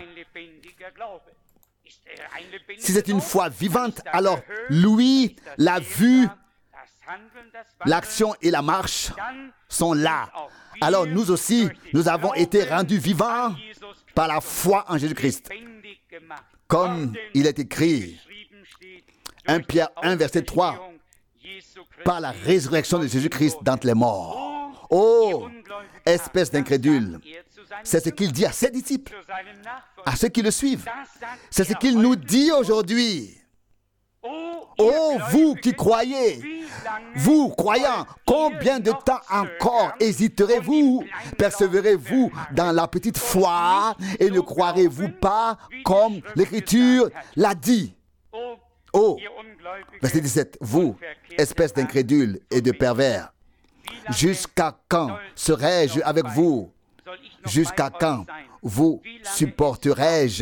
Si c'est une foi vivante, alors lui, la vue, l'action et la marche sont là. Alors nous aussi, nous avons été rendus vivants par la foi en Jésus-Christ. Comme il est écrit, un Pierre un, verset trois, par la résurrection de Jésus-Christ d'entre les morts. Oh, espèce d'incrédule, c'est ce qu'il dit à ses disciples, à ceux qui le suivent. C'est ce qu'il nous dit aujourd'hui. Oh, vous qui croyez, vous croyants, combien de temps encore hésiterez-vous? Persévérez-vous dans la petite foi et ne croirez-vous pas comme l'Écriture l'a dit? Oh, verset dix-sept, vous, espèce d'incrédules et de pervers, jusqu'à quand serai-je avec vous? Jusqu'à quand vous supporterai-je?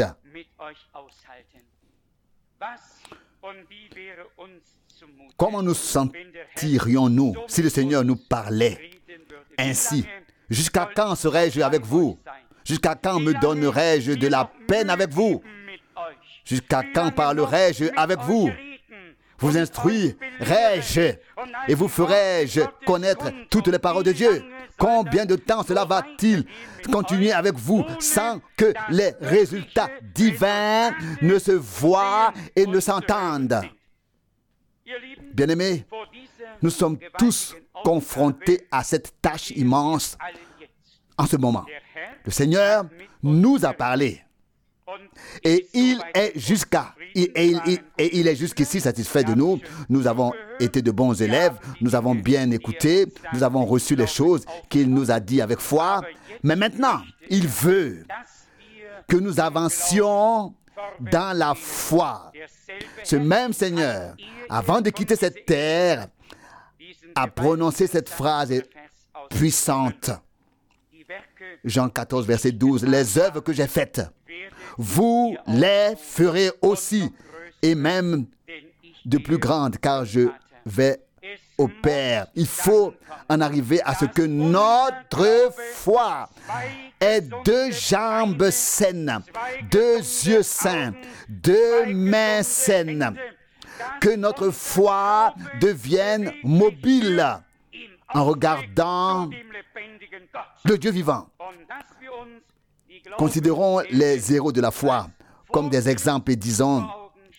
Comment nous sentirions-nous si le Seigneur nous parlait ainsi? Jusqu'à quand serai-je avec vous? Jusqu'à quand me donnerai-je de la peine avec vous? Jusqu'à quand parlerai-je avec vous? Vous instruirai-je et vous ferai-je connaître toutes les paroles de Dieu? Combien de temps cela va-t-il continuer avec vous sans que les résultats divins ne se voient et ne s'entendent? Bien-aimés, nous sommes tous confrontés à cette tâche immense en ce moment. Le Seigneur nous a parlé. Et il est jusqu'à, et il, il, et il est jusqu'ici satisfait de nous. Nous avons été de bons élèves, nous avons bien écouté, nous avons reçu les choses qu'il nous a dit avec foi. Mais maintenant, il veut que nous avancions dans la foi. Ce même Seigneur, avant de quitter cette terre, a prononcé cette phrase puissante. Jean quatorze, verset douze, les œuvres que j'ai faites, vous les ferez aussi, et même de plus grandes, car je vais au Père. Il faut en arriver à ce que notre foi ait deux jambes saines, deux yeux sains, deux mains saines, que notre foi devienne mobile en regardant le Dieu vivant. Considérons les héros de la foi comme des exemples et disons,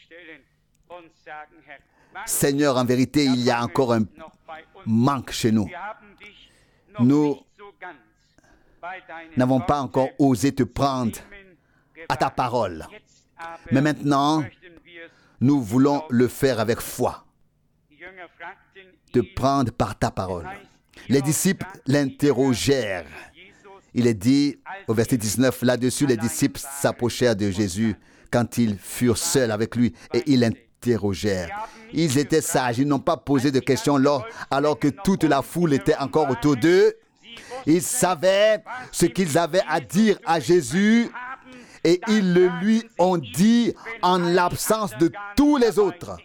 Seigneur, en vérité, il y a encore un manque chez nous. Nous n'avons pas encore osé te prendre à ta parole. Mais maintenant, nous voulons le faire avec foi. Te prendre par ta parole. Les disciples l'interrogèrent. Il est dit au verset dix-neuf, là-dessus, les disciples s'approchèrent de Jésus quand ils furent seuls avec lui et ils l'interrogèrent. Ils étaient sages, ils n'ont pas posé de questions alors, alors que toute la foule était encore autour d'eux. Ils savaient ce qu'ils avaient à dire à Jésus et ils le lui ont dit en l'absence de tous les autres.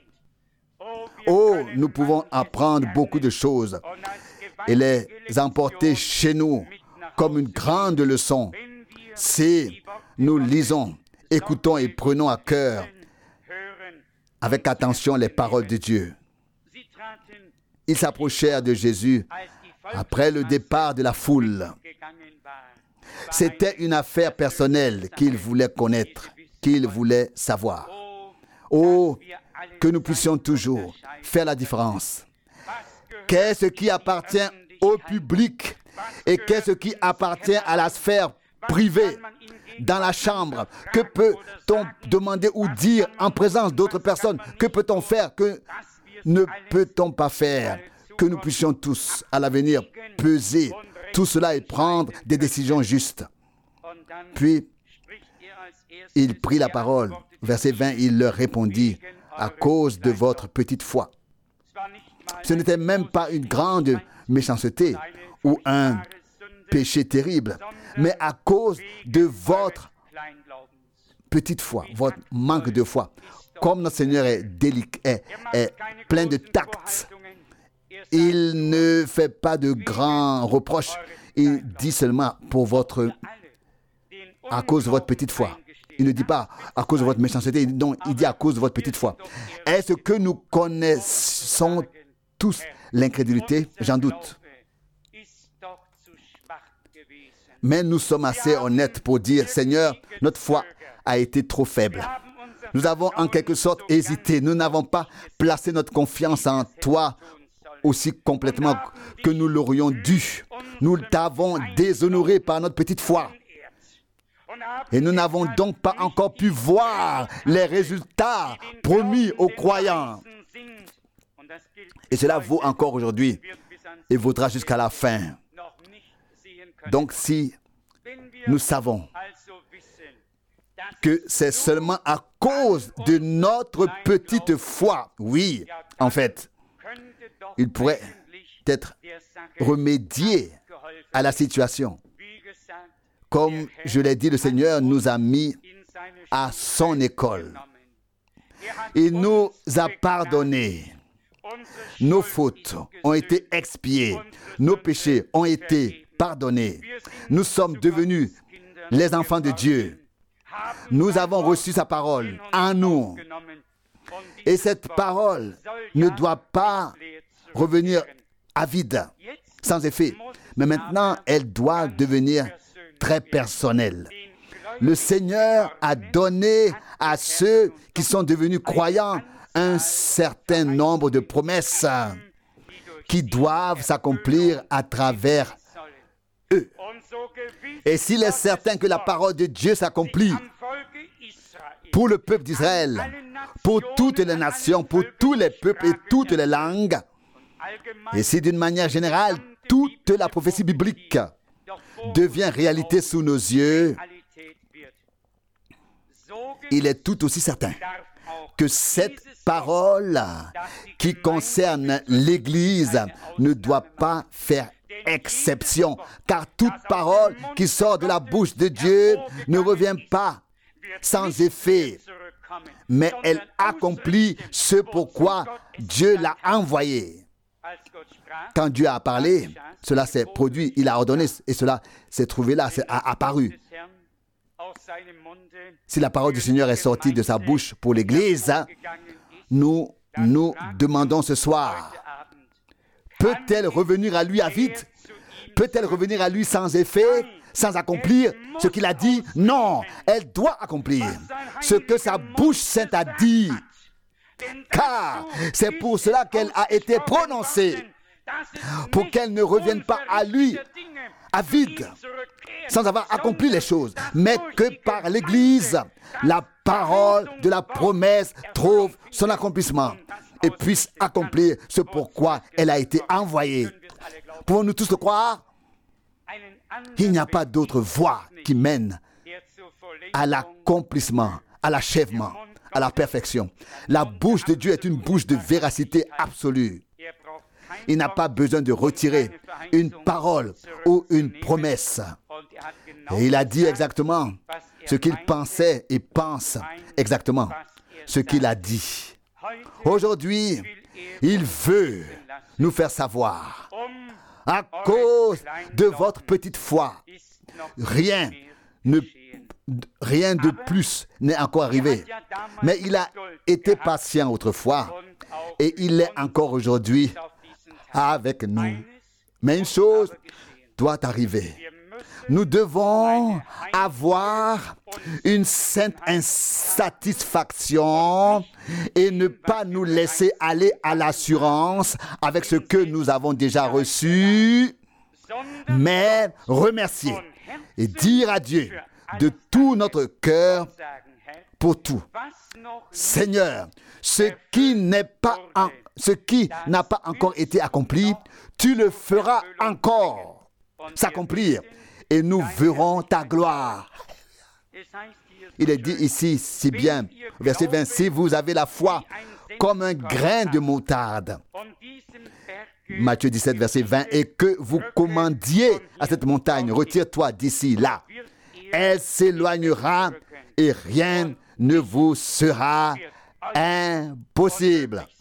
Oh, nous pouvons apprendre beaucoup de choses et les emporter chez nous comme une grande leçon. Si nous lisons, écoutons et prenons à cœur avec attention les paroles de Dieu. Ils s'approchèrent de Jésus après le départ de la foule. C'était une affaire personnelle qu'ils voulaient connaître, qu'ils voulaient savoir. Oh, que nous puissions toujours faire la différence. Qu'est-ce qui appartient au public et qu'est-ce qui appartient à la sphère privée dans la chambre? Que peut-on demander ou dire en présence d'autres personnes? Que peut-on faire? Que ne peut-on pas faire? Que nous puissions tous, à l'avenir, peser tout cela et prendre des décisions justes. Puis, il prit la parole. Verset vingt, il leur répondit, à cause de votre petite foi. Ce n'était même pas une grande méchanceté ou un péché terrible, mais à cause de votre petite foi, votre manque de foi. Comme notre Seigneur est, délicat, est, est plein de tact, il ne fait pas de grands reproches. Il dit seulement pour votre, à cause de votre petite foi. Il ne dit pas à cause de votre méchanceté, non, il dit à cause de votre petite foi. Est-ce que nous connaissons tous l'incrédulité? J'en doute. Mais nous sommes assez honnêtes pour dire, Seigneur, notre foi a été trop faible. Nous avons en quelque sorte hésité. Nous n'avons pas placé notre confiance en toi aussi complètement que nous l'aurions dû. Nous t'avons déshonoré par notre petite foi. Et nous n'avons donc pas encore pu voir les résultats promis aux croyants. Et cela vaut encore aujourd'hui et vaudra jusqu'à la fin. Donc si nous savons que c'est seulement à cause de notre petite foi, oui, en fait, il pourrait être remédié à la situation. Comme je l'ai dit, le Seigneur nous a mis à son école. Il nous a pardonné. Nos fautes ont été expiées. Nos péchés ont été pardonnés. Nous sommes devenus les enfants de Dieu. Nous avons reçu sa parole en nous. Et cette parole ne doit pas revenir à vide, sans effet. Mais maintenant, elle doit devenir très personnelle. Le Seigneur a donné à ceux qui sont devenus croyants un certain nombre de promesses qui doivent s'accomplir à travers eux. Et s'il est certain que la parole de Dieu s'accomplit pour le peuple d'Israël, pour toutes les nations, pour tous les peuples et toutes les langues, et si d'une manière générale, toute la prophétie biblique devient réalité sous nos yeux, il est tout aussi certain que cette parole qui concerne l'Église ne doit pas faire exception, car toute parole qui sort de la bouche de Dieu ne revient pas sans effet, mais elle accomplit ce pourquoi Dieu l'a envoyé. Quand Dieu a parlé, cela s'est produit, il a ordonné, et cela s'est trouvé là, c'est apparu. Si la parole du Seigneur est sortie de sa bouche pour l'Église, nous nous demandons ce soir, peut-elle revenir à lui à vide? Peut-elle revenir à lui sans effet, sans accomplir ce qu'il a dit? Non, elle doit accomplir ce que sa bouche sainte a dit, car c'est pour cela qu'elle a été prononcée, pour qu'elle ne revienne pas à lui à vide, sans avoir accompli les choses, mais que par l'Église, la parole de la promesse trouve son accomplissement et puisse accomplir ce pourquoi elle a été envoyée. Pouvons-nous tous le croire? Il n'y a pas d'autre voie qui mène à l'accomplissement, à l'achèvement, à la perfection. La bouche de Dieu est une bouche de véracité absolue. Il n'a pas besoin de retirer une parole ou une promesse. Et il a dit exactement ce qu'il pensait et pense exactement ce qu'il a dit. Aujourd'hui, il veut nous faire savoir, à cause de votre petite foi, rien, ne, rien de plus n'est encore arrivé. Mais il a été patient autrefois et il l'est encore aujourd'hui avec nous. Mais une chose doit arriver. Nous devons avoir une sainte insatisfaction et ne pas nous laisser aller à l'assurance avec ce que nous avons déjà reçu, mais remercier et dire à Dieu de tout notre cœur pour tout. Seigneur, ce qui n'est pas en, ce qui n'a pas encore été accompli, tu le feras encore s'accomplir et nous verrons ta gloire. Il est dit ici si bien, verset vingt, si vous avez la foi comme un grain de moutarde. Matthieu dix-sept, verset vingt, et que vous commandiez à cette montagne, retire-toi d'ici, là. Elle s'éloignera et rien ne vous sera impossible.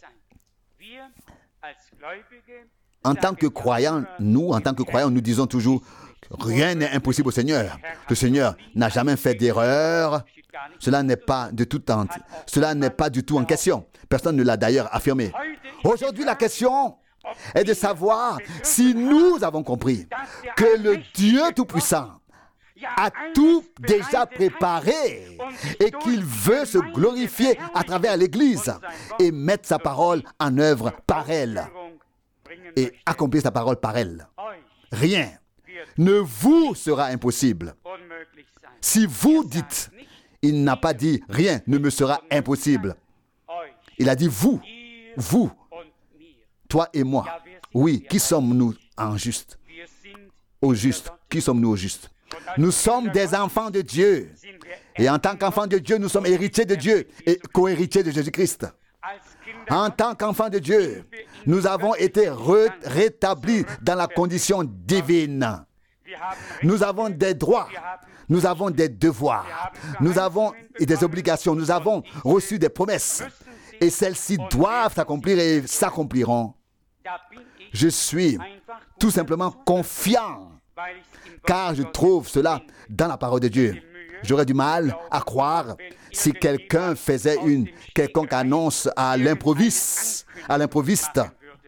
En tant que croyants, nous, en tant que croyants, nous disons toujours, rien n'est impossible au Seigneur. Le Seigneur n'a jamais fait d'erreur. Cela n'est pas de tout en, cela n'est pas du tout en question. Personne ne l'a d'ailleurs affirmé. Aujourd'hui, la question est de savoir si nous avons compris que le Dieu Tout-Puissant a tout déjà préparé et qu'il veut se glorifier à travers l'Église et mettre sa parole en œuvre par elle et accomplir sa parole par elle. Rien ne vous sera impossible. Si vous dites, il n'a pas dit rien ne me sera impossible. Il a dit vous, vous, toi et moi. Oui, qui sommes-nous en juste? Au juste. Qui sommes-nous au juste? Nous sommes des enfants de Dieu. Et en tant qu'enfants de Dieu, nous sommes héritiers de Dieu et co-héritiers de Jésus-Christ. En tant qu'enfants de Dieu, nous avons été re- rétablis dans la condition divine. Nous avons des droits, nous avons des devoirs, nous avons des obligations, nous avons reçu des promesses. Et celles-ci doivent s'accomplir et s'accompliront. Je suis tout simplement confiant, car je trouve cela dans la parole de Dieu. J'aurais du mal à croire si quelqu'un faisait une quelconque annonce à l'improviste, à l'improviste.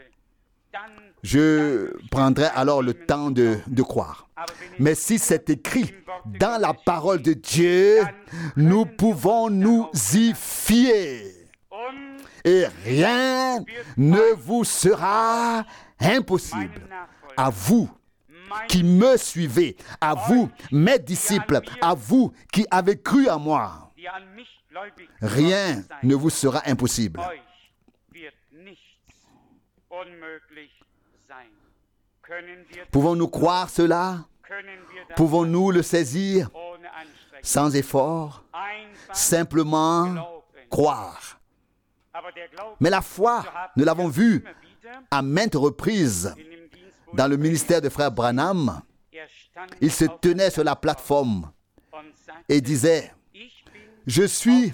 Je prendrai alors le temps de, de croire. Mais si c'est écrit dans la parole de Dieu, nous pouvons nous y fier. Et rien ne vous sera impossible. À vous qui me suivez, à vous, mes disciples, à vous qui avez cru en moi, rien ne vous sera impossible. Pouvons-nous croire cela? Pouvons-nous le saisir sans effort? Simplement croire. Mais la foi, nous l'avons vu à maintes reprises dans le ministère de frère Branham, il se tenait sur la plateforme et disait, je suis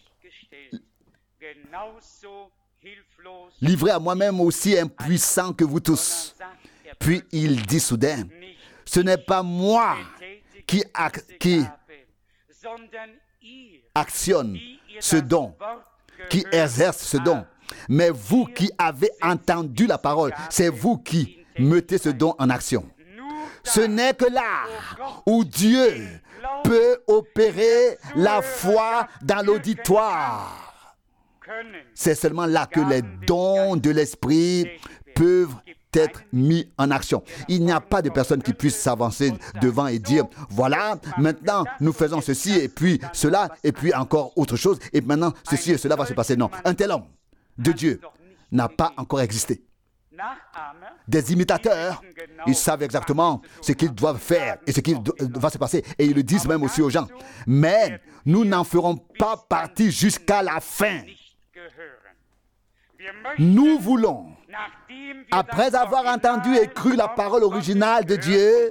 livré à moi-même aussi impuissant que vous tous. Puis il dit soudain, ce n'est pas moi qui, ac- qui actionne ce don, qui exerce ce don, mais vous qui avez entendu la parole, c'est vous qui mettez ce don en action. Ce n'est que là où Dieu peut opérer la foi dans l'auditoire. C'est seulement là que les dons de l'Esprit peuvent être mis en action. Il n'y a pas de personne qui puisse s'avancer devant et dire, voilà, maintenant nous faisons ceci et puis cela et puis encore autre chose et maintenant ceci et cela va se passer. Non, un tel homme de Dieu n'a pas encore existé. Des imitateurs, ils savent exactement ce qu'ils doivent faire et ce qui va se passer et ils le disent même aussi aux gens. Mais nous n'en ferons pas partie jusqu'à la fin. Nous voulons, après avoir entendu et cru la parole originale de Dieu,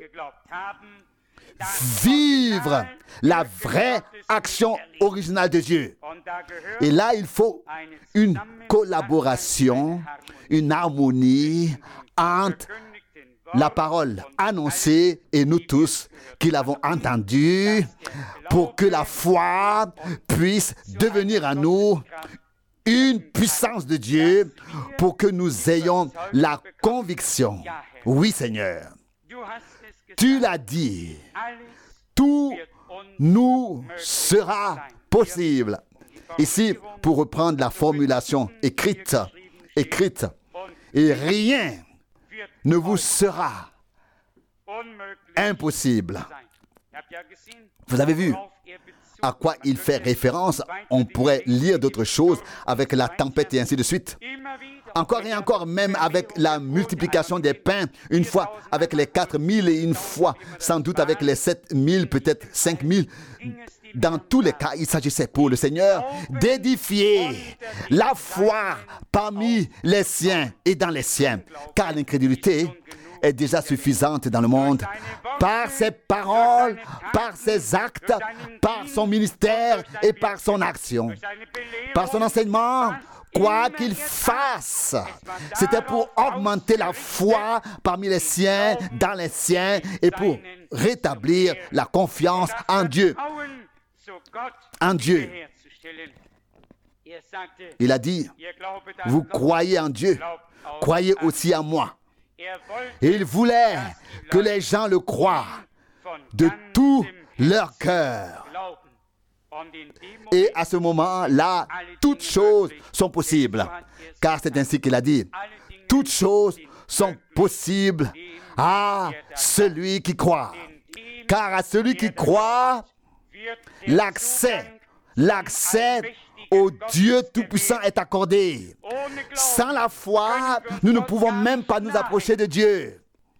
vivre la vraie action originale de Dieu. Et là, il faut une collaboration, une harmonie entre la parole annoncée et nous tous qui l'avons entendue pour que la foi puisse devenir à nous une puissance de Dieu pour que nous ayons la conviction. Oui, Seigneur, tu l'as dit, tout nous sera possible. Ici, pour reprendre la formulation écrite, écrite, et rien ne vous sera impossible. Vous avez vu à quoi il fait référence? On pourrait lire d'autres choses avec la tempête et ainsi de suite. Encore et encore, même avec la multiplication des pains, une fois avec les quatre mille et une fois sans doute avec les sept mille, peut-être cinq mille. Dans tous les cas, il s'agissait pour le Seigneur d'édifier la foi parmi les siens et dans les siens, car l'incrédulité est déjà suffisante dans le monde par ses paroles, par ses actes, par son ministère et par son action, par son enseignement. Quoi qu'il fasse, c'était pour augmenter la foi parmi les siens, dans les siens, et pour rétablir la confiance en Dieu. En Dieu. Il a dit, vous croyez en Dieu, croyez aussi en moi. Et il voulait que les gens le croient de tout leur cœur. Et à ce moment-là, toutes choses sont possibles. Car c'est ainsi qu'il a dit. Toutes choses sont possibles à celui qui croit. Car à celui qui croit, l'accès, l'accès au Dieu Tout-Puissant est accordé. Sans la foi, nous ne pouvons même pas nous approcher de Dieu.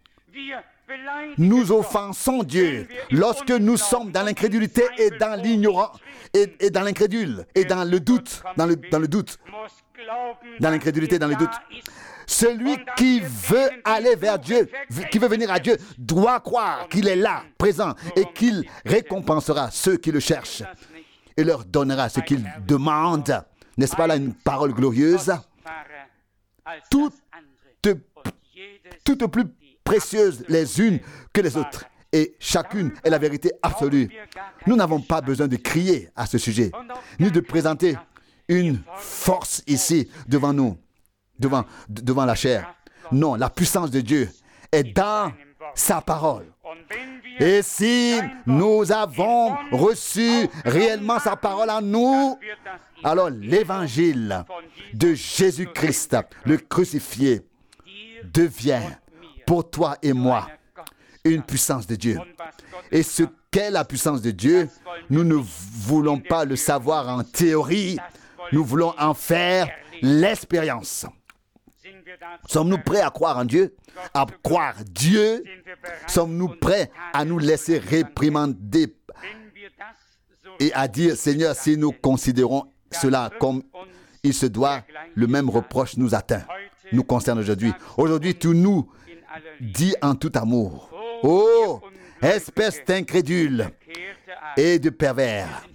Nous offensons Dieu lorsque nous sommes dans l'incrédulité et dans l'ignorance et, et dans l'incrédule et dans le doute, dans le, dans le doute, dans l'incrédulité, dans le doute. Celui qui veut aller vers Dieu, qui veut venir à Dieu, doit croire qu'il est là, présent, et qu'il récompensera ceux qui le cherchent et leur donnera ce qu'ils demandent. N'est-ce pas là une parole glorieuse? Toutes, toutes plus précieuses les unes que les autres, et chacune est la vérité absolue. Nous n'avons pas besoin de crier à ce sujet, ni de présenter une force ici devant nous, devant, devant la chair. Non, la puissance de Dieu est dans sa parole. Et si nous avons reçu réellement sa parole en nous, alors l'évangile de Jésus-Christ, le crucifié, devient pour toi et moi une puissance de Dieu. Et ce qu'est la puissance de Dieu, nous ne voulons pas le savoir en théorie, nous voulons en faire l'expérience. Sommes-nous prêts à croire en Dieu, à croire Dieu? Sommes-nous prêts à nous laisser réprimander et à dire, Seigneur, si nous considérons cela comme il se doit, le même reproche nous atteint, nous concerne aujourd'hui. Aujourd'hui, tu nous dit en tout amour, ô espèce d'incrédule et de pervers.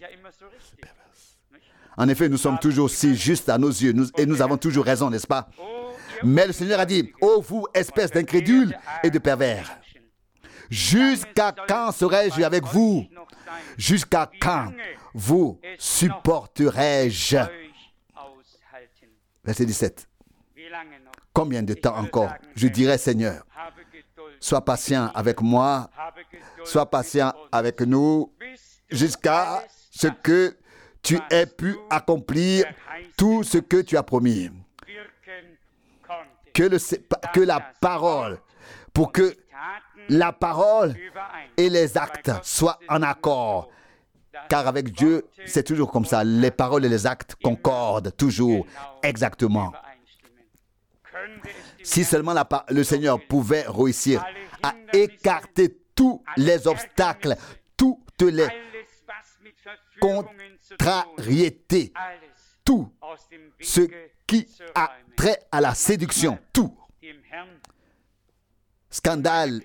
En effet, nous sommes toujours si justes à nos yeux, nous, et nous avons toujours raison, n'est-ce pas? Mais le Seigneur a dit, ô vous, espèce d'incrédule et de pervers, jusqu'à quand serai-je avec vous? Jusqu'à quand vous supporterai-je? Verset dix-sept. Combien de temps encore? Je dirais, Seigneur, sois patient avec moi, sois patient avec nous, jusqu'à ce que tu aies pu accomplir tout ce que tu as promis. Que, le, que la parole, pour que la parole et les actes soient en accord. Car avec Dieu, c'est toujours comme ça. Les paroles et les actes concordent toujours exactement. Si seulement la, le Seigneur pouvait réussir à écarter tous les obstacles, toutes les contrariétés, tout ce qui a trait à la séduction, tout, scandale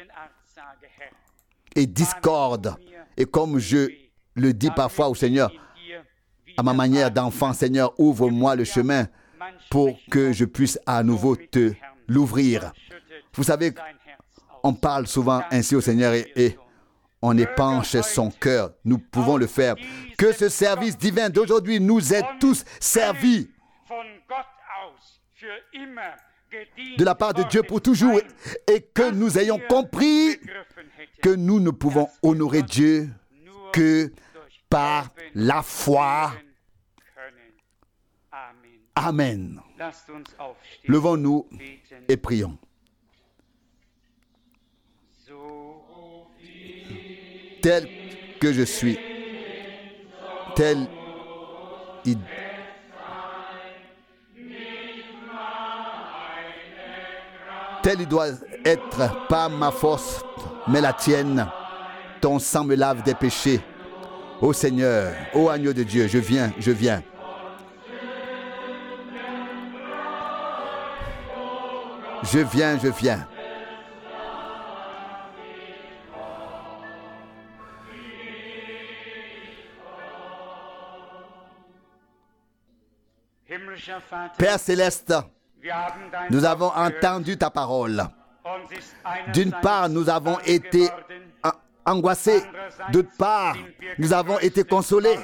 et discorde. Et comme je le dis parfois au Seigneur, à ma manière d'enfant, Seigneur, ouvre-moi le chemin pour que je puisse à nouveau te l'ouvrir. Vous savez, on parle souvent ainsi au Seigneur et, et on épanche son cœur. Nous pouvons le faire. Que ce service divin d'aujourd'hui nous ait tous servis de la part de Dieu pour toujours et que nous ayons compris que nous ne pouvons honorer Dieu que par la foi. Amen. Levons-nous et prions. Tel que je suis, tel il tel il doit être, pas ma force, mais la tienne. Ton sang me lave des péchés. Ô Seigneur, ô agneau de Dieu, je viens, je viens. Je viens, je viens. Père céleste, nous avons entendu ta parole. D'une part, nous avons été angoissés. D'autre part, nous avons été consolés.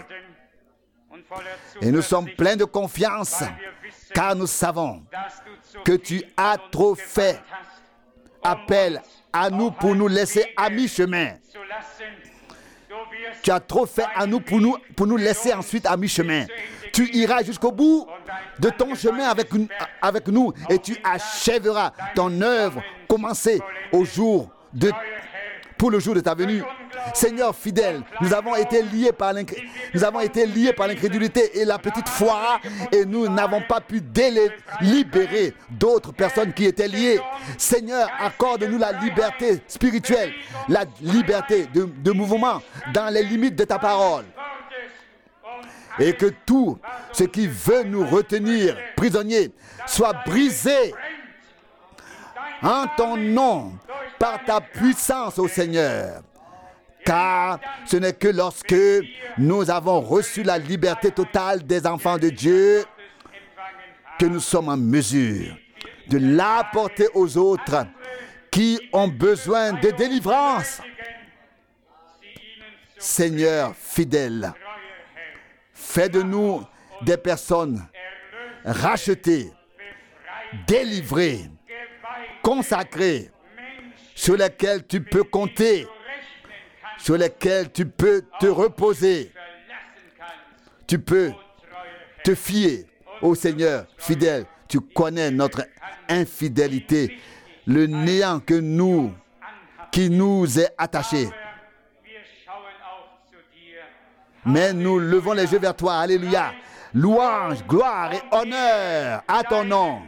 Et nous sommes pleins de confiance, car nous savons que tu as trop fait appel à nous pour nous laisser à mi-chemin. Tu as trop fait à nous pour nous, pour nous laisser ensuite à mi-chemin. Tu iras jusqu'au bout de ton chemin avec, avec nous et tu achèveras ton œuvre commencée au jour de, pour le jour de ta venue. Seigneur fidèle, nous avons été liés par l'incrédulité, nous avons été liés par l'incrédulité et la petite foi et nous n'avons pas pu délé- libérer d'autres personnes qui étaient liées. Seigneur, accorde-nous la liberté spirituelle, la liberté de, de mouvement dans les limites de ta parole. Et que tout ce qui veut nous retenir prisonniers soit brisé en ton nom, par ta puissance, ô Seigneur. Car ce n'est que lorsque nous avons reçu la liberté totale des enfants de Dieu que nous sommes en mesure de l'apporter aux autres qui ont besoin de délivrance. Seigneur fidèle, fais de nous des personnes rachetées, délivrées, consacrées, sur lesquelles tu peux compter, sur lesquelles tu peux te reposer. Tu peux te fier au Seigneur fidèle. Tu connais notre infidélité, le néant que nous, qui nous est attaché. Mais nous levons les yeux vers toi. Alléluia. Louange, gloire et honneur à ton nom.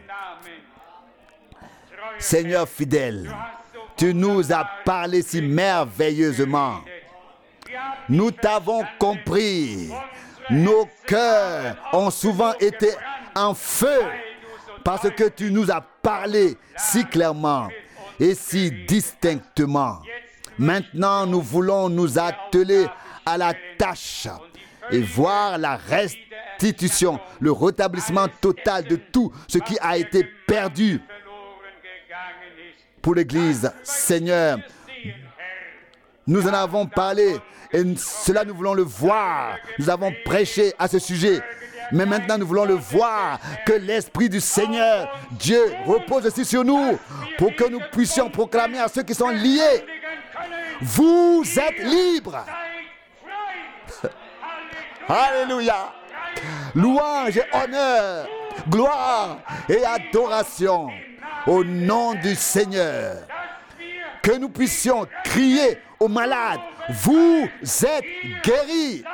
Seigneur fidèle, tu nous as parlé si merveilleusement. Nous t'avons compris. Nos cœurs ont souvent été en feu parce que tu nous as parlé si clairement. et si distinctement. Maintenant, nous voulons nous atteler à la tâche et voir la restitution, le rétablissement total de tout ce qui a été perdu pour l'Église. Seigneur, nous en avons parlé et cela nous voulons le voir. Nous avons prêché à ce sujet. Mais maintenant nous voulons le voir, que l'Esprit du Seigneur, Dieu, repose aussi sur nous pour que nous puissions proclamer à ceux qui sont liés: vous êtes libres. Alléluia. Louange et honneur, gloire et adoration au nom du Seigneur. Que nous puissions crier aux malades: vous êtes guéris.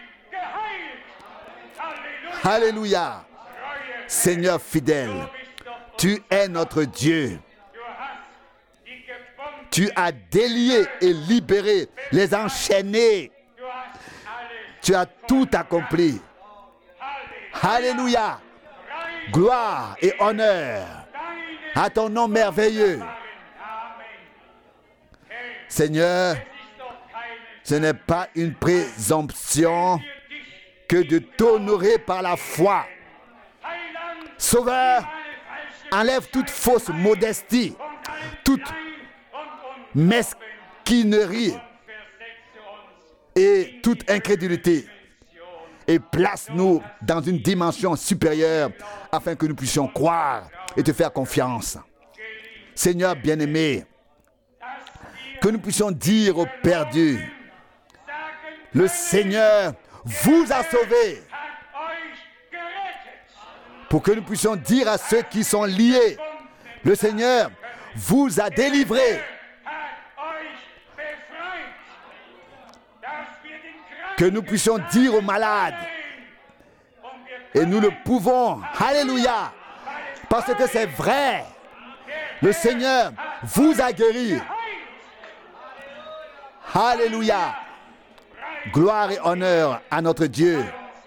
Alléluia. Seigneur fidèle, tu es notre Dieu. Tu as délié et libéré les enchaînés. Tu as tout accompli. Alléluia. Gloire et honneur à ton nom merveilleux. Seigneur, ce n'est pas une présomption que de t'honorer par la foi. Sauveur, enlève toute fausse modestie, toute mesquinerie et toute incrédulité, et place-nous dans une dimension supérieure afin que nous puissions croire et te faire confiance. Seigneur bien-aimé, que nous puissions dire aux perdus: le Seigneur vous a sauvés. Pour que nous puissions dire à ceux qui sont liés: le Seigneur vous a délivrés. Que nous puissions dire aux malades, et nous le pouvons, alléluia, parce que c'est vrai, le Seigneur vous a guéris. Alléluia. Gloire et honneur à notre Dieu.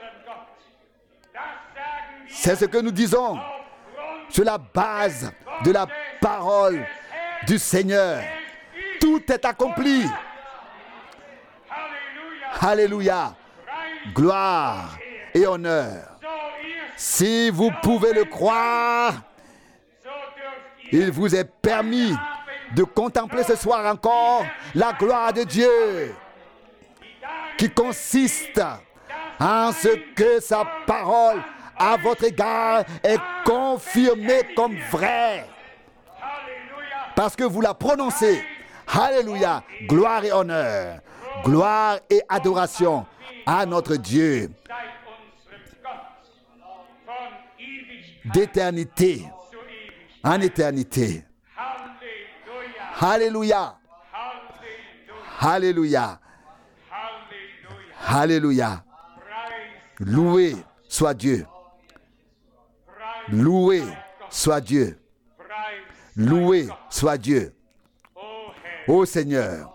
C'est ce que nous disons sur la base de la parole du Seigneur. Tout est accompli. Alléluia. Gloire et honneur. Si vous pouvez le croire, il vous est permis de contempler ce soir encore la gloire de Dieu, qui consiste en ce que sa parole à votre égard est confirmée comme vraie. Parce que vous la prononcez. Alléluia. Gloire et honneur. Gloire et adoration à notre Dieu. D'éternité en éternité. Alléluia. Alléluia. Alléluia. Loué soit Dieu. Loué soit Dieu. Loué soit Dieu. Ô Seigneur,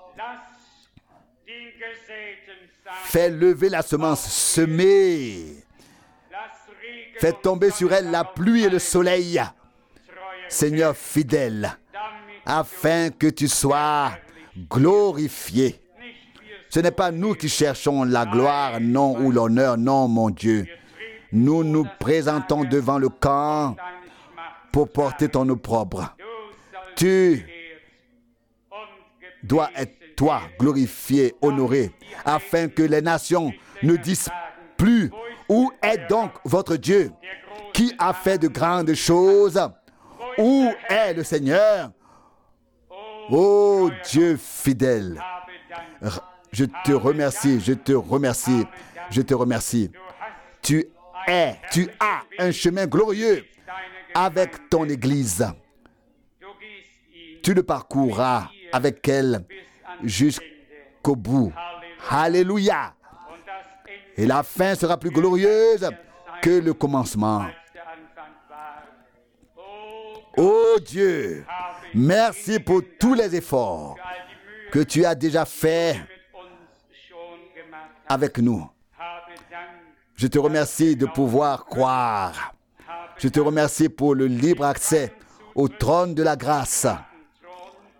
fais lever la semence semée. Fais tomber sur elle la pluie et le soleil. Seigneur fidèle, afin que tu sois glorifié. Ce n'est pas nous qui cherchons la gloire, non, ou l'honneur, non, mon Dieu. Nous nous présentons devant le camp pour porter ton opprobre. Tu dois être, toi, glorifié, honoré, afin que les nations ne disent plus: où est donc votre Dieu qui a fait de grandes choses? Où est le Seigneur? Ô Dieu fidèle, je te remercie, je te remercie, je te remercie. Tu es, tu as un chemin glorieux avec ton Église. Tu le parcourras avec elle jusqu'au bout. Alléluia. Et la fin sera plus glorieuse que le commencement. Ô Dieu, merci pour tous les efforts que tu as déjà faits avec nous. Je te remercie de pouvoir croire. Je te remercie pour le libre accès au trône de la grâce.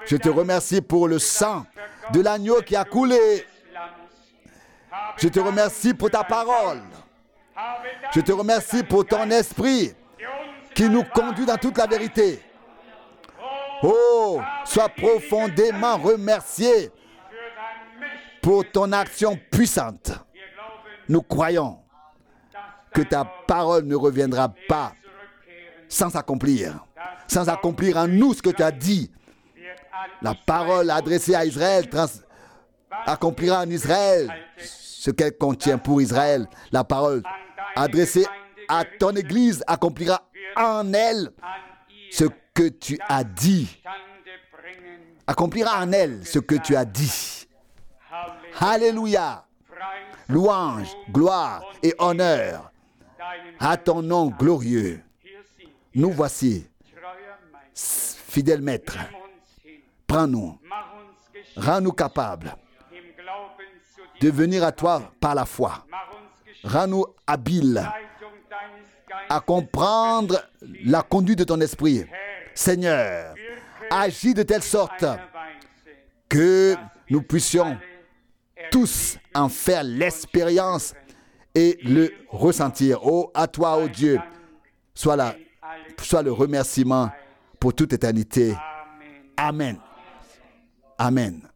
Je te remercie pour le sang de l'agneau qui a coulé. Je te remercie pour ta parole. Je te remercie pour ton esprit qui nous conduit dans toute la vérité. Oh, sois profondément remercié pour ton action puissante. Nous croyons que ta parole ne reviendra pas sans s'accomplir, sans accomplir en nous ce que tu as dit. La parole adressée à Israël trans- accomplira en Israël ce qu'elle contient pour Israël. La parole adressée à ton Église accomplira en elle ce que tu as dit. Accomplira en elle ce que tu as dit. Alléluia. Louange, gloire et honneur à ton nom glorieux. Nous voici, fidèle Maître. Prends-nous, rends-nous capables de venir à toi par la foi. Rends-nous habiles à comprendre la conduite de ton esprit. Seigneur, agis de telle sorte que nous puissions tous en faire l'expérience et le ressentir. Oh, à toi, ô oh Dieu, soit, la, soit le remerciement pour toute éternité. Amen. Amen.